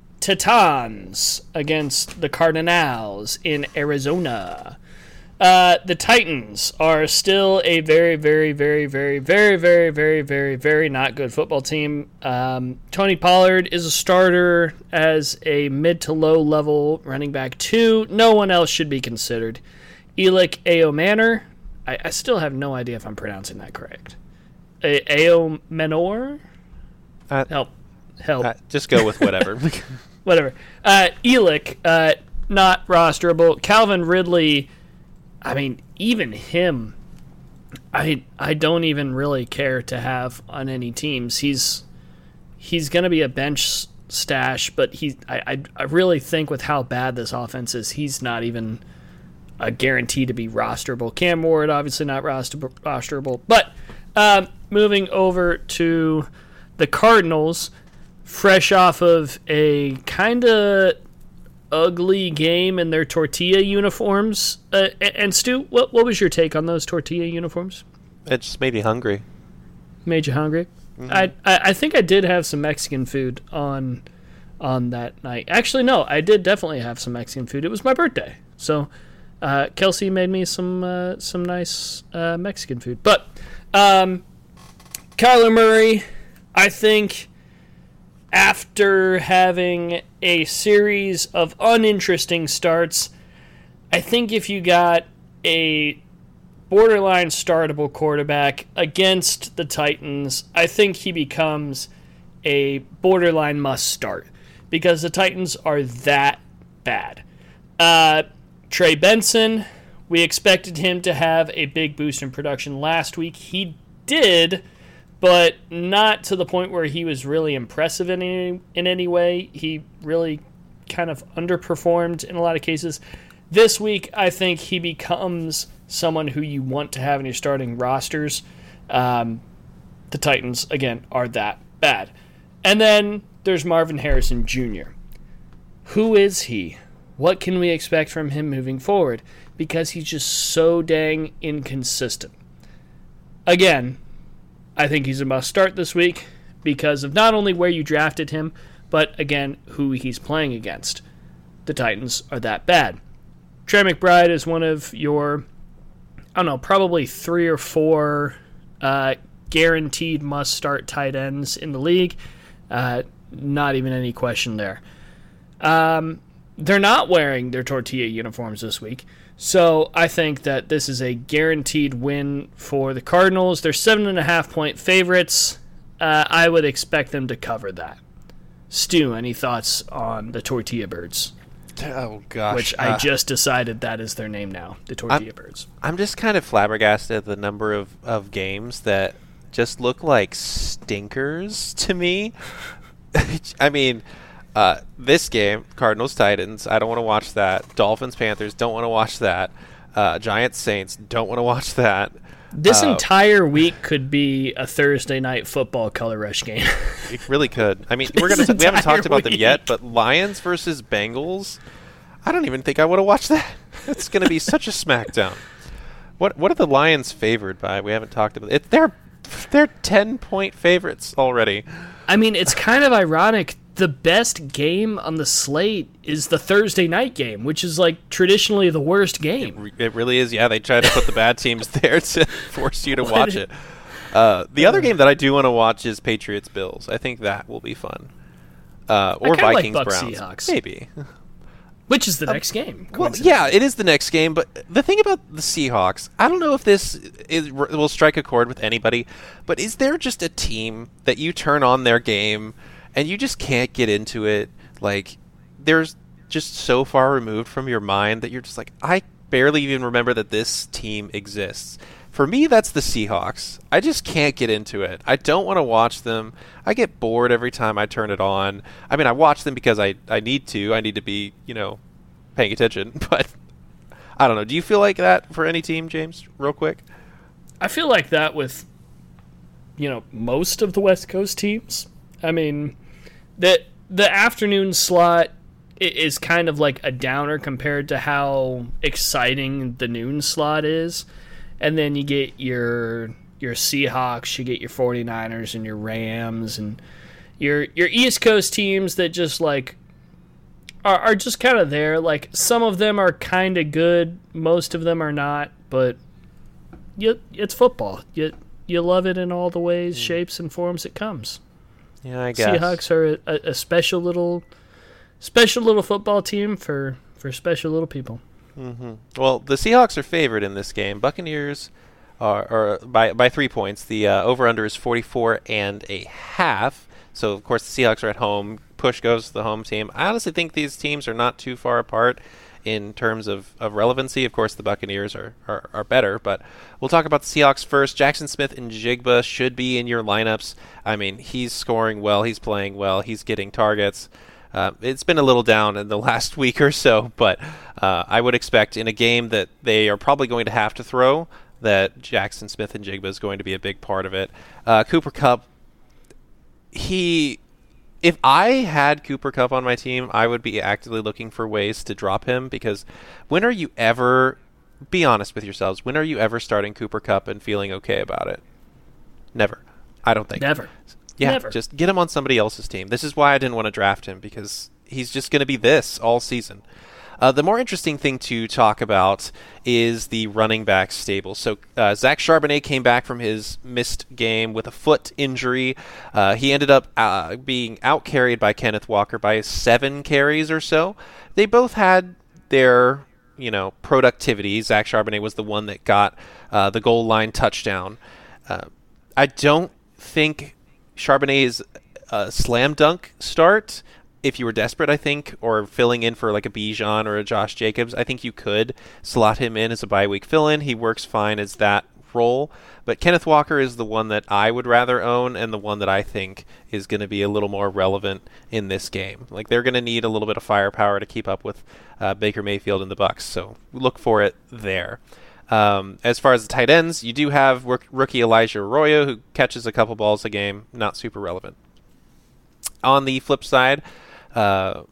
Titans against the Cardinals in Arizona. The Titans are still a very, very, very, very, very, very, very, very, very not good football team. Tony Pollard is a starter as a mid to low level running back 2. No one else should be considered. Elic Aomanor, I still have no idea if I'm pronouncing that correct. Aomanor? Help. Just go with whatever. Whatever. Elic, not rosterable. Calvin Ridley, I mean, even him, I don't even really care to have on any teams. He's going to be a bench stash, but I really think with how bad this offense is, he's not even a guarantee to be rosterable. Cam Ward, obviously not rosterable. But moving over to the Cardinals, fresh off of a kind of ugly game in their tortilla uniforms. And Stu, what was your take on those tortilla uniforms? It just made me hungry. Made you hungry? Mm-hmm. I think I did have some Mexican food on that night. Actually, no, I did definitely have some Mexican food. It was my birthday, so Kelsey made me some nice Mexican food. But Kyler Murray, I think, after having a series of uninteresting starts, I think if you got a borderline startable quarterback against the Titans, I think he becomes a borderline must start, because the Titans are that bad. Trey Benson, we expected him to have a big boost in production last week. He did, but not to the point where he was really impressive in any way. He really kind of underperformed in a lot of cases. This week, I think he becomes someone who you want to have in your starting rosters. The Titans, again, are that bad. And then there's Marvin Harrison Jr. Who is he? What can we expect from him moving forward? Because he's just so dang inconsistent. Again, I think he's a must start this week because of not only where you drafted him, but again, who he's playing against. The Titans are that bad. Trey McBride is one of your, I don't know, probably 3 or 4 guaranteed must start tight ends in the league. Not even any question there. They're not wearing their tortilla uniforms this week. So I think that this is a guaranteed win for the Cardinals. They're 7.5-point favorites. I would expect them to cover that. Stu, any thoughts on the Tortilla Birds? Oh, gosh. Which I just decided that is their name now, the Tortilla Birds. I'm just kind of flabbergasted at the number of games that just look like stinkers to me. I mean, this game, Cardinals-Titans, I don't want to watch that. Dolphins-Panthers, don't want to watch that. Giants-Saints, don't want to watch that. This entire week could be a Thursday night football color rush game. It really could. I mean, we haven't talked about them yet, but Lions versus Bengals, I don't even think I want to watch that. It's going to be such a smackdown. What are the Lions favored by? We haven't talked about it. They're 10-point favorites already. I mean, it's kind of ironic. the best game on the slate is the Thursday night game, which is like traditionally the worst game. It really is. Yeah, they try to put the bad teams there to force you to watch it. The other game that I do want to watch is Patriots-Bills. I think that will be fun. Or Vikings-Browns. Seahawks. Maybe. Which is the next game. Well, yeah, it is the next game, but the thing about the Seahawks, I don't know if this will strike a chord with anybody, but is there just a team that you turn on their game and you just can't get into it? Like, there's just so far removed from your mind that you're just like, I barely even remember that this team exists. For me, that's the Seahawks. I just can't get into it. I don't want to watch them. I get bored every time I turn it on. I mean, I watch them because I need to. I need to be, paying attention. But I don't know. Do you feel like that for any team, James, real quick? I feel like that with, most of the West Coast teams. I mean, the afternoon slot is kind of like a downer compared to how exciting the noon slot is. And then you get your Seahawks, you get your 49ers and your Rams and your East Coast teams that just like are just kind of there. Like some of them are kind of good, most of them are not, but it's football. You love it in all the ways, shapes, and forms it comes. Yeah, I guess. Seahawks are a special little football team for special little people. Mm-hmm. Well, the Seahawks are favored in this game. Buccaneers are by 3 points. The over/under is 44.5. So, of course, the Seahawks are at home. Push goes to the home team. I honestly think these teams are not too far apart in terms of relevancy. Of course, the Buccaneers are better, but we'll talk about the Seahawks first. Jackson Smith and Jigba should be in your lineups. I mean, he's scoring well. He's playing well. He's getting targets. It's been a little down in the last week or so, but I would expect in a game that they are probably going to have to throw that Jackson Smith and Jigba is going to be a big part of it. Cooper Kupp, if I had Cooper Kupp on my team, I would be actively looking for ways to drop him because when are you ever, be honest with yourselves, when are you ever starting Cooper Kupp and feeling okay about it? Never. I don't think. Never. Yeah, Never. Just get him on somebody else's team. This is why I didn't want to draft him, because he's just going to be this all season. The more interesting thing to talk about is the running back stable. So Zach Charbonnet came back from his missed game with a foot injury. He ended up being out-carried by Kenneth Walker by 7 carries or so. They both had their productivity. Zach Charbonnet was the one that got the goal line touchdown. I don't think Charbonnet is a slam dunk start. If you were desperate, I think, or filling in for like a Bijan or a Josh Jacobs, I think you could slot him in as a bye week fill-in. He works fine as that role. But Kenneth Walker is the one that I would rather own and the one that I think is going to be a little more relevant in this game. Like they're going to need a little bit of firepower to keep up with Baker Mayfield and the Bucs, so look for it there. As far as the tight ends, you do have rookie Elijah Arroyo, who catches a couple balls a game, not super relevant. On the flip side, the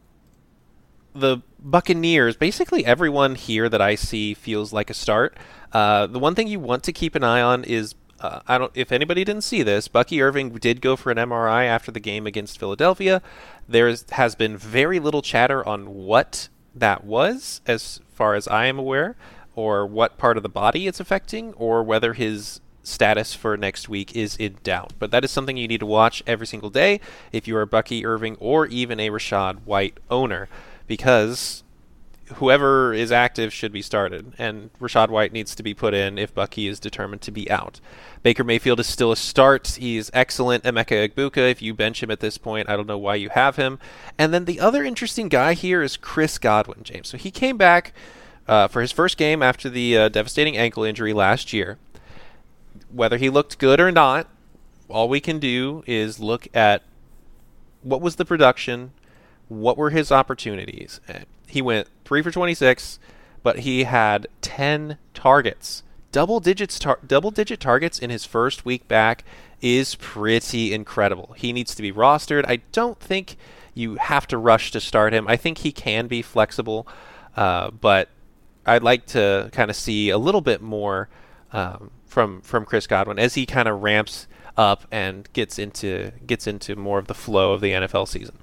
Buccaneers, basically everyone here that I see feels like a start. The one thing you want to keep an eye on is, if anybody didn't see this, Bucky Irving did go for an MRI after the game against Philadelphia. There has been very little chatter on what that was, as far as I am aware, or what part of the body it's affecting, or whether his status for next week is in doubt. But that is something you need to watch every single day if you are a Bucky Irving or even a Rachaad White owner, because whoever is active should be started, and Rachaad White needs to be put in if Bucky is determined to be out. Baker Mayfield is still a start. He's excellent. Emeka Egbuka, if you bench him at this point, I don't know why you have him. And then the other interesting guy here is Chris Godwin, James. So he came back for his first game after the devastating ankle injury last year. Whether he looked good or not, all we can do is look at what was the production, what were his opportunities. He went 3 for 26, but he had 10 targets. Double-digit targets in his first week back is pretty incredible. He needs to be rostered. I don't think you have to rush to start him. I think he can be flexible, but I'd like to kind of see a little bit more from Chris Godwin as he kind of ramps up and gets into more of the flow of the NFL season.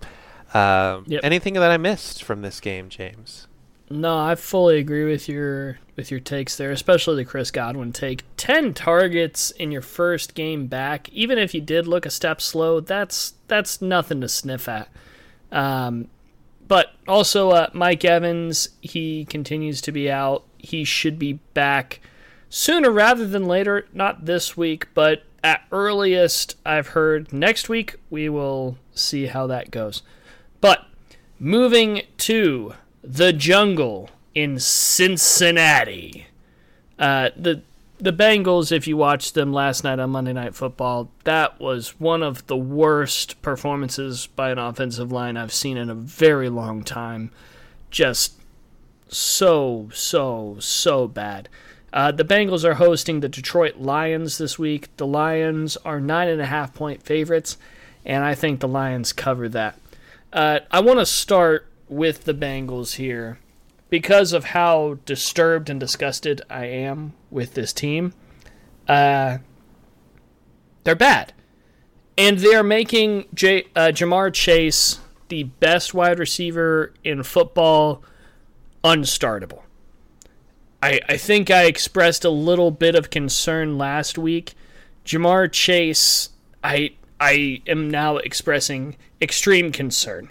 Anything that I missed from this game, James? No, I fully agree with your takes there, especially the Chris Godwin take. 10 targets in your first game back, even if you did look a step slow, that's nothing to sniff at. But also Mike Evans, he continues to be out. He should be back sooner rather than later, not this week, but at earliest, I've heard next week. We will see how that goes. But moving to the jungle in Cincinnati. The Bengals, if you watched them last night on Monday Night Football, that was one of the worst performances by an offensive line I've seen in a very long time. Just so bad. The Bengals are hosting the Detroit Lions this week. The Lions are 9.5-point favorites, and I think the Lions cover that. I want to start with the Bengals here because of how disturbed and disgusted I am with this team. They're bad. And they're making Ja'Marr Chase, the best wide receiver in football, unstartable. I think I expressed a little bit of concern last week. Ja'Marr Chase, I am now expressing extreme concern.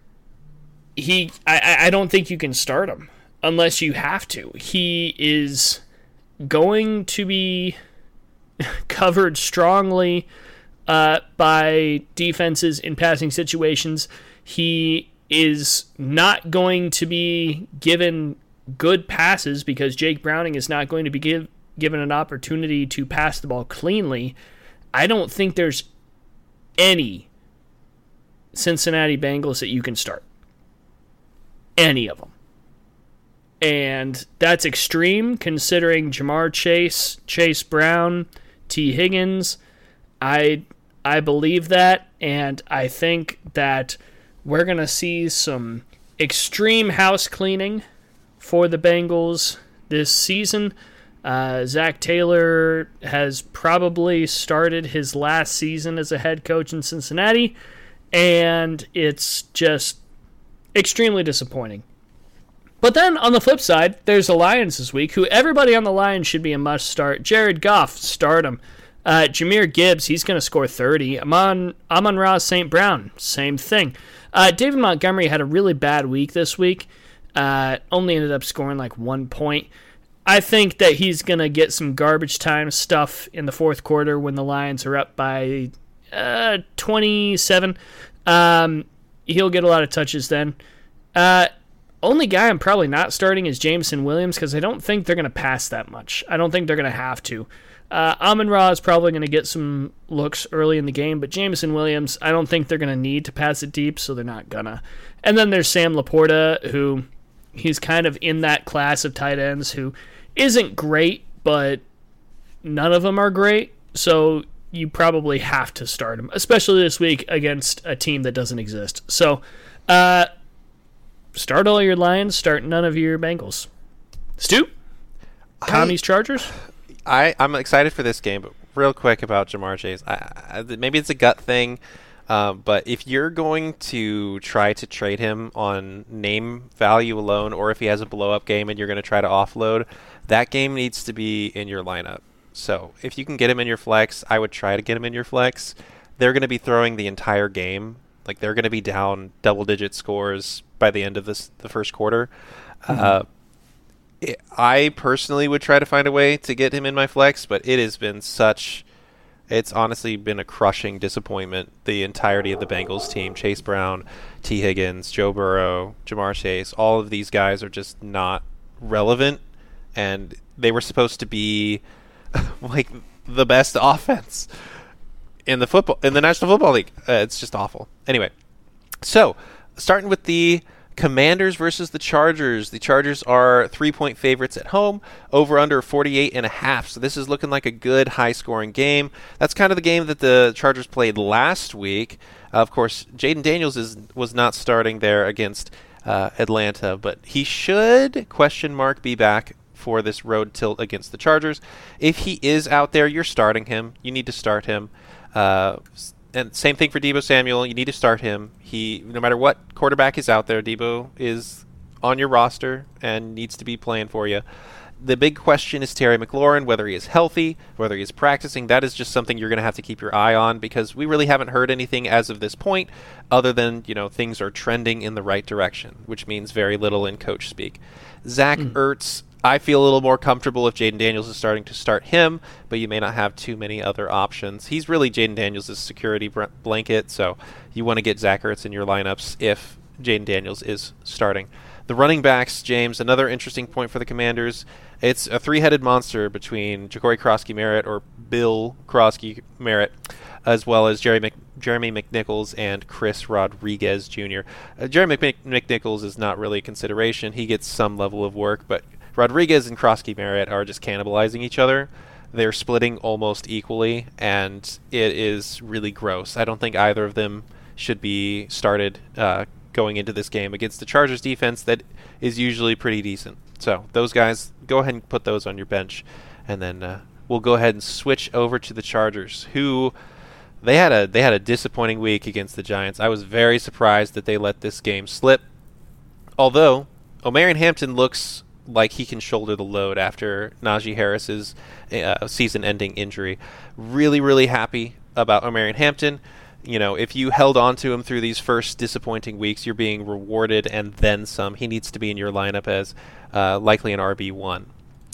I don't think you can start him unless you have to. He is going to be covered strongly by defenses in passing situations. He is not going to be given good passes because Jake Browning is not going to be given an opportunity to pass the ball cleanly. I don't think there's any Cincinnati Bengals that you can start. Any of them. And that's extreme considering Ja'Marr Chase, Chase Brown, T. Higgins. I believe that, and I think that we're going to see some extreme house cleaning for the Bengals this season. Zach Taylor has probably started his last season as a head coach in Cincinnati, and it's just extremely disappointing. But then on the flip side, there's the Lions this week, who everybody on the Lions should be a must start. Jared Goff, start him. Jahmyr Gibbs, he's going to score 30. Amon-Ra St. Brown, same thing. David Montgomery had a really bad week this week. Only ended up scoring like 1 point. I think that he's going to get some garbage time stuff in the fourth quarter when the Lions are up by 27. He'll get a lot of touches then. Only guy I'm probably not starting is Jameson Williams because I don't think they're going to pass that much. I don't think they're going to have to. Amon-Ra is probably going to get some looks early in the game, but Jameson Williams, I don't think they're going to need to pass it deep, so they're not going to. And then there's Sam Laporta, who he's kind of in that class of tight ends who isn't great, but none of them are great, so you probably have to start him, especially this week against a team that doesn't exist. So, start all your Lions, start none of your Bengals. Stu? Commies Chargers? I'm excited for this game, but real quick about Ja'Marr Chase. Maybe it's a gut thing, but if you're going to try to trade him on name value alone, or if he has a blow-up game and you're going to try to offload, that game needs to be in your lineup. So if you can get him in your flex, I would try to get him in your flex. They're going to be throwing the entire game. Like, they're going to be down double-digit scores by the end of the first quarter. Mm-hmm. I personally would try to find a way to get him in my flex, but it has been it's honestly been a crushing disappointment, the entirety of the Bengals team. Chase Brown, T. Higgins, Joe Burrow, Ja'Marr Chase, all of these guys are just not relevant, and they were supposed to be like the best offense in the National Football League. It's just awful. Anyway, so starting with the Commanders versus the Chargers. The Chargers are 3-point favorites at home, over under 48.5. So this is looking like a good high-scoring game. That's kind of the game that the Chargers played last week. Of course, Jaden Daniels was not starting there against Atlanta, but he should, be back for this road tilt against the Chargers. If he is out there, you're starting him. You need to start him. And same thing for Deebo Samuel. You need to start him. No matter what quarterback is out there, Deebo is on your roster and needs to be playing for you. The big question is Terry McLaurin, whether he is healthy, whether he is practicing. That is just something you're going to have to keep your eye on, because we really haven't heard anything as of this point other than, things are trending in the right direction, which means very little in coach speak. Zach Ertz, I feel a little more comfortable if Jaden Daniels is starting to start him, but you may not have too many other options. He's really Jaden Daniels' security blanket, so you want to get Zach Ertz in your lineups if Jaden Daniels is starting. The running backs, James, another interesting point for the Commanders. It's a three-headed monster between Ja'Cory Crosky-Merritt, or Bill Crosky-Merritt, as well as Jeremy McNichols and Chris Rodriguez Jr. Jeremy McNichols is not really a consideration. He gets some level of work, but Rodriguez and Crosky-Merritt are just cannibalizing each other. They're splitting almost equally, and it is really gross. I don't think either of them should be started going into this game against the Chargers defense that is usually pretty decent. So those guys, go ahead and put those on your bench, and then we'll go ahead and switch over to the Chargers, who they had a disappointing week against the Giants. I was very surprised that they let this game slip. Although Omarion Hampton looks like he can shoulder the load after Najee Harris's season-ending injury. Really, really happy about Omarion Hampton. If you held on to him through these first disappointing weeks, you're being rewarded and then some. He needs to be in your lineup as likely an RB1.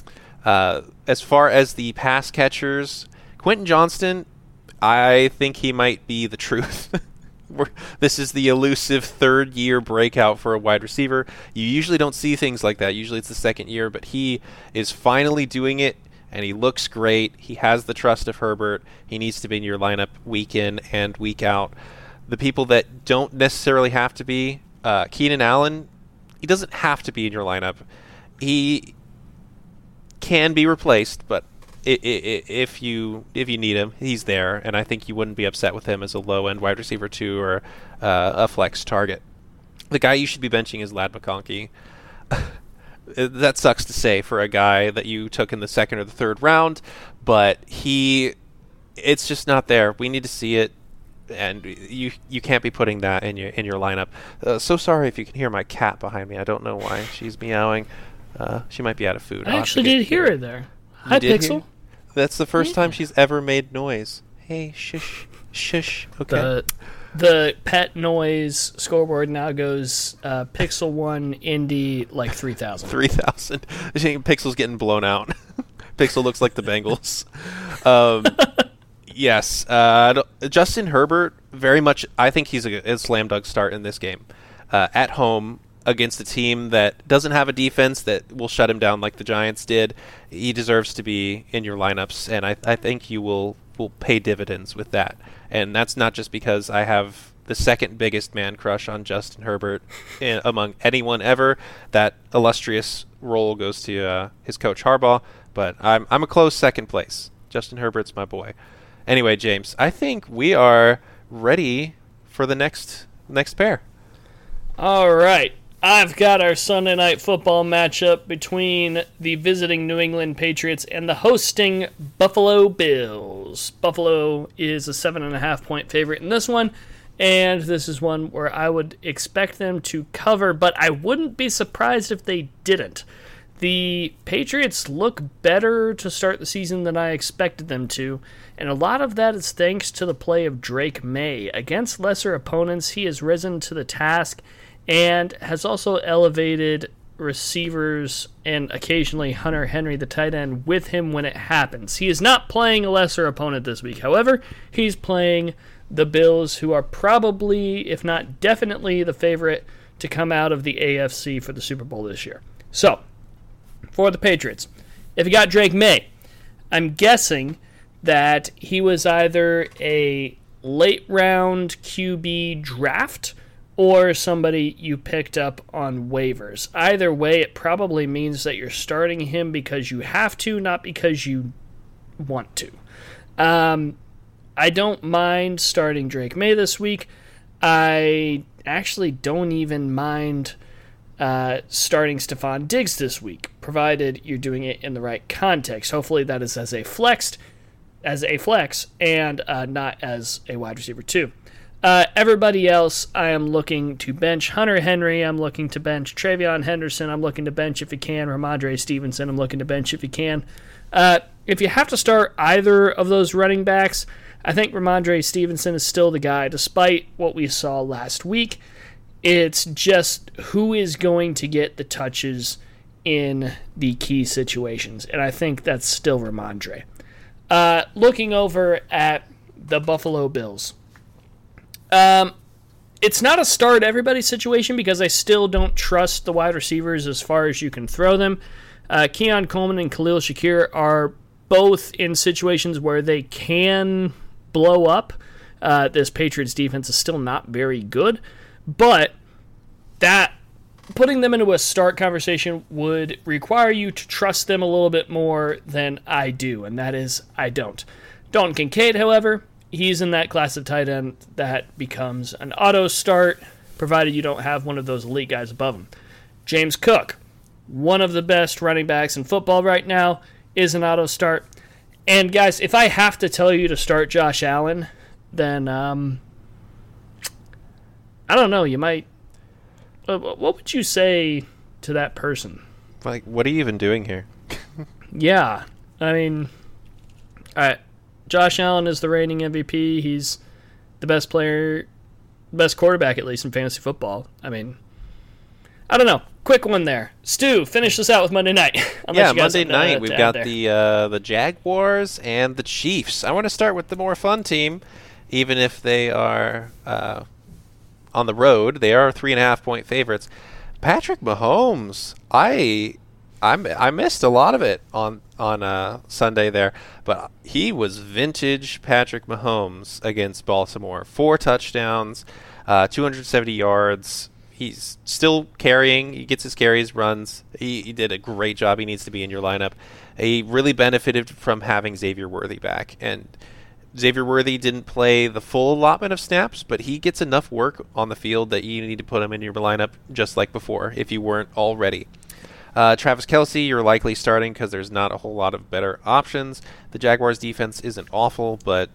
As far as the pass catchers, Quentin Johnston, I think he might be the truth. This is the elusive third-year breakout for a wide receiver. You usually don't see things like that. Usually it's the second year, but he is finally doing it, and he looks great. He has the trust of Herbert. He needs to be in your lineup week in and week out. The people that don't necessarily have to be, Keenan Allen, he doesn't have to be in your lineup. He can be replaced, but if you need him, he's there, and I think you wouldn't be upset with him as a low-end wide receiver 2 or a flex target. The guy you should be benching is Ladd McConkey. That sucks to say for a guy that you took in the second or the third round, but it's just not there. We need to see it, and you can't be putting that in your lineup. So sorry if you can hear my cat behind me. I don't know why she's meowing. She might be out of food. I actually did hear her there. Hi, Pixel. That's the first time she's ever made noise. Hey, shush. Okay. The pet noise scoreboard now goes Pixel 1, Indy, like 3,000. 3,000. Pixel's getting blown out. Pixel looks like the Bengals. Yes. Justin Herbert, very much, I think he's a slam dunk start in this game. At home, against a team that doesn't have a defense that will shut him down like the Giants did. He deserves to be in your lineups, and I think you will pay dividends with that. And that's not just because I have the second biggest man crush on Justin Herbert among anyone ever. That illustrious role goes to his coach Harbaugh, but I'm a close second place. Justin Herbert's my boy. Anyway, James, I think we are ready for the next pair. All right. I've got our Sunday Night Football matchup between the visiting New England Patriots and the hosting Buffalo Bills. Buffalo is a 7.5-point favorite in this one, and this is one where I would expect them to cover, but I wouldn't be surprised if they didn't. The Patriots look better to start the season than I expected them to, and a lot of that is thanks to the play of Drake May. Against lesser opponents, he has risen to the task and has also elevated receivers and occasionally Hunter Henry, the tight end, with him when it happens. He is not playing a lesser opponent this week. However, he's playing the Bills, who are probably, if not definitely, the favorite to come out of the AFC for the Super Bowl this year. So, for the Patriots, if you got Drake May, I'm guessing that he was either a late-round QB draft or somebody you picked up on waivers. Either way, it probably means that you're starting him because you have to, not because you want to. I don't mind starting Drake May this week. I actually don't even mind starting Stephon Diggs this week, provided you're doing it in the right context. Hopefully that is as a flexed. as a flex and not as a wide receiver 2. Everybody else, I am looking to bench. Hunter Henry, I'm looking to bench. Travion Henderson, I'm looking to bench if you can. Ramondre Stevenson, I'm looking to bench if you can. If you have to start either of those running backs, I think Ramondre Stevenson is still the guy, despite what we saw last week. It's just who is going to get the touches in the key situations, and I think that's still Ramondre. Looking over at the Buffalo Bills. It's not a start everybody situation because I still don't trust the wide receivers as far as you can throw them. Keon Coleman and Khalil Shakir are both in situations where they can blow up. This Patriots defense is still not very good, but that putting them into a start conversation would require you to trust them a little bit more than I do, and that is I don't. Dalton Kincaid, however, he's in that class of tight end that becomes an auto start, provided you don't have one of those elite guys above him. James Cook, one of the best running backs in football right now, is an auto start. And guys, if I have to tell you to start Josh Allen, then I don't know, you might. What would you say to that person? Like, what are you even doing here? Yeah, I mean, all right. Josh Allen is the reigning MVP. He's the best player, best quarterback at least in fantasy football. I mean, I don't know. Quick one there. Stu, finish us out with Monday night. Yeah, Monday night we've got the Jaguars and the Chiefs. I want to start with the more fun team, even if they are on the road. They are 3.5-point favorites. Patrick Mahomes. I missed a lot of it on Sunday there, but he was vintage Patrick Mahomes against Baltimore. 4 touchdowns, 270 yards. He's still carrying. He gets his carries, runs. He did a great job. He needs to be in your lineup. He really benefited from having Xavier Worthy back. And Xavier Worthy didn't play the full allotment of snaps, but he gets enough work on the field that you need to put him in your lineup just like before if you weren't already. Travis Kelce, you're likely starting because there's not a whole lot of better options. The Jaguars' defense isn't awful, but,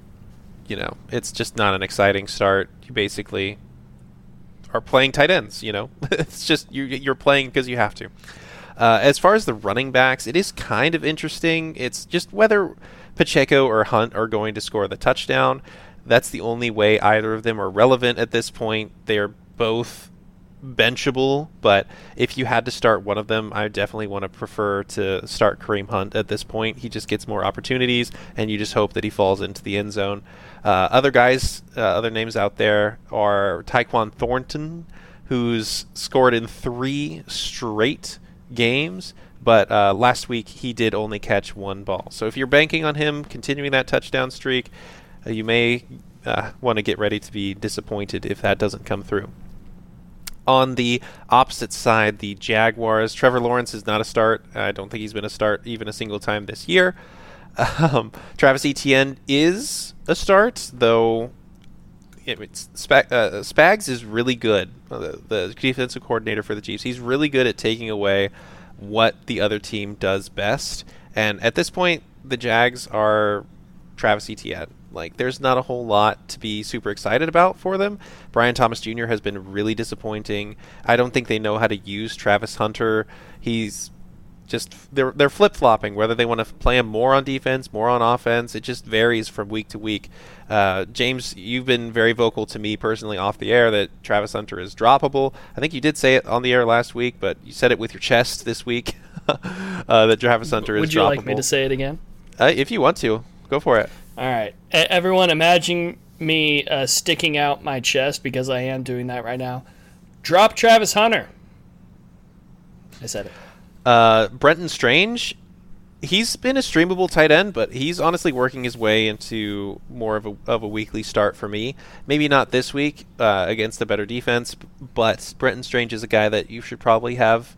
it's just not an exciting start. You basically are playing tight ends, It's just you're playing because you have to. As far as the running backs, it is kind of interesting. It's just whether Pacheco or Hunt are going to score the touchdown. That's the only way either of them are relevant at this point. They're both benchable, but if you had to start one of them, I definitely want to prefer to start Kareem Hunt at this point. He just gets more opportunities, and you just hope that he falls into the end zone. Other guys, other names out there are Tyquan Thornton, who's scored in 3 straight games, but last week he did only catch 1 ball. So if you're banking on him continuing that touchdown streak, you may want to get ready to be disappointed if that doesn't come through. On the opposite side, the Jaguars, Trevor Lawrence is not a start. I don't think he's been a start even a single time this year. Travis Etienne is a start, though Spags is really good, the defensive coordinator for the Chiefs. He's really good at taking away what the other team does best. And at this point, the Jags are Travis Etienne. There's not a whole lot to be super excited about for them. Brian Thomas Jr. has been really disappointing. I don't think they know how to use Travis Hunter. He's just they're flip-flopping, whether they want to play him more on defense, more on offense. It just varies from week to week. James, you've been very vocal to me personally off the air that Travis Hunter is droppable. I think you did say it on the air last week, but you said it with your chest this week, that Travis Hunter is droppable. Would you like me to say it again? If you want to, go for it. All right. Everyone imagine me sticking out my chest because I am doing that right now. Drop Travis Hunter. I said it. Brenton Strange, he's been a streamable tight end, but he's honestly working his way into more of a weekly start for me. Maybe not this week against a better defense, but Brenton Strange is a guy that you should probably have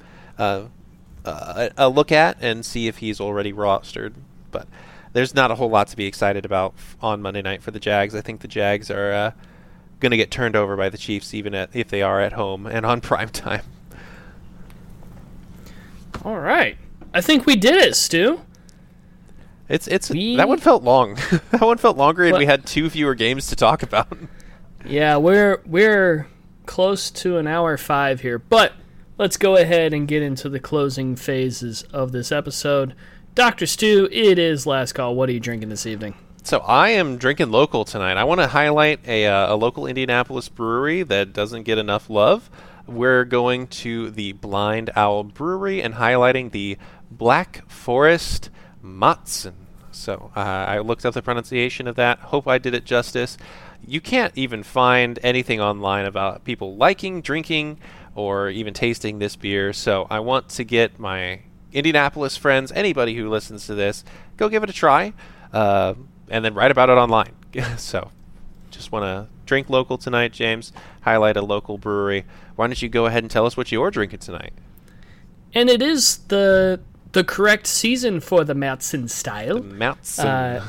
a look at and see if he's already rostered. But there's not a whole lot to be excited about on Monday night for the Jags. I think the Jags are going to get turned over by the Chiefs, even if they are at home and on prime time. All right. I think we did it, Stu. That one felt long. That one felt longer, and we had 2 fewer games to talk about. Yeah, we're close to an hour 5 here, but let's go ahead and get into the closing phases of this episode. Dr. Stu, it is last call. What are you drinking this evening? So I am drinking local tonight. I want to highlight a local Indianapolis brewery that doesn't get enough love. We're going to the Blind Owl Brewery and highlighting the Black Forest Matzen. So I looked up the pronunciation of that. Hope I did it justice. You can't even find anything online about people liking, drinking, or even tasting this beer. So I want to get my Indianapolis friends, anybody who listens to this, go give it a try, and then write about it online. So just want to drink local tonight, James. Highlight a local brewery. Why don't you go ahead and tell us what you're drinking tonight? And it is the correct season for the Matzen style. The Matzen.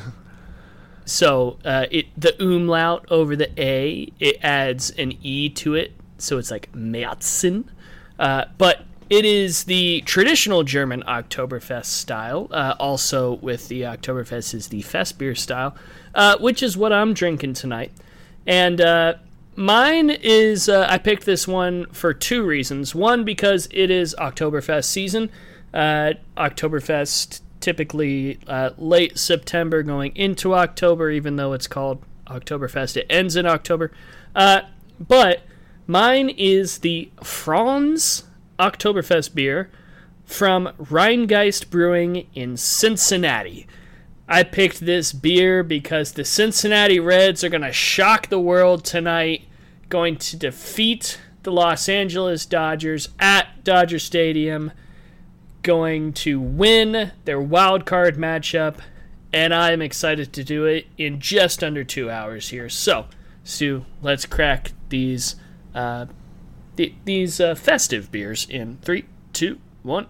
The umlaut over the A, it adds an E to it, so it's like Matzen. But it is the traditional German Oktoberfest style. Also with the Oktoberfest is the Festbier style, which is what I'm drinking tonight. And mine is, I picked this one for 2 reasons. One, because it is Oktoberfest season. Oktoberfest typically late September going into October, even though it's called Oktoberfest. It ends in October. But mine is the Franz Oktoberfest beer from Rheingeist Brewing in Cincinnati. I picked this beer because the Cincinnati Reds are going to shock the world tonight, going to defeat the Los Angeles Dodgers at Dodger Stadium, going to win their wild card matchup, and I'm excited to do it in just under 2 hours here. So, Stu, let's crack these festive beers in 3, 2, 1.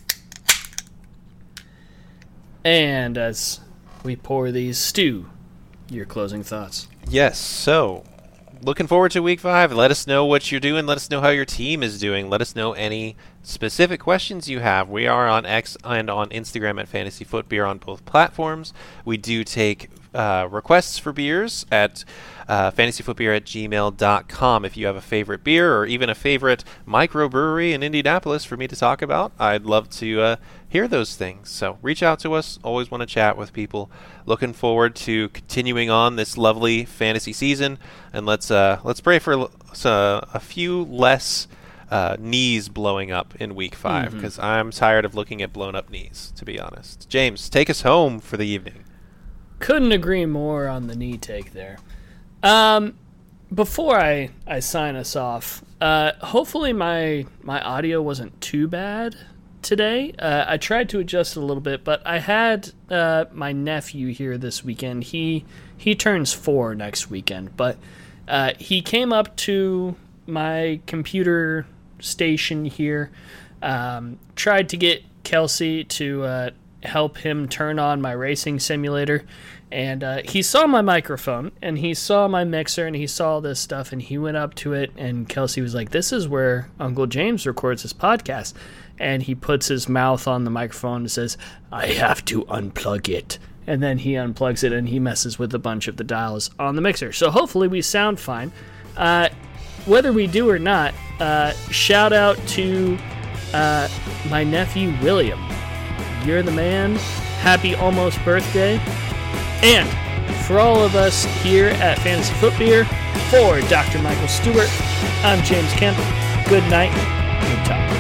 And as we pour these, Stu, your closing thoughts. Yes, so looking forward to week 5. Let us know what you're doing. Let us know how your team is doing. Let us know any specific questions you have. We are on X and on Instagram at Fantasy Foot Beer on both platforms. We do take requests for beers at fantasyfootbeer@gmail.com. If you have a favorite beer or even a favorite microbrewery in Indianapolis for me to talk about, I'd love to hear those things. So reach out to us. Always want to chat with people. Looking forward to continuing on this lovely fantasy season, and let's pray for a few less knees blowing up in week 5, because I'm tired of looking at blown up knees, to be honest. James, take us home for the evening. Couldn't agree more on the knee take there. Before I sign us off, hopefully my audio wasn't too bad today. I tried to adjust it a little bit, but I had my nephew here this weekend. He turns 4 next weekend, but he came up to my computer station here, tried to get Kelsey to help him turn on my racing simulator, and he saw my microphone and he saw my mixer and he saw all this stuff, and he went up to it, and Kelsey was like, "This is where Uncle James records his podcast," and he puts his mouth on the microphone and says, "I have to unplug it," and then he unplugs it and he messes with a bunch of the dials on the mixer. So hopefully we sound fine. Whether we do or not, shout out to my nephew William. You're the man. Happy almost birthday. And for all of us here at Fantasy Foot Beer, for Dr. Michael Stewart, I'm James Kemp. Good night. Good talk.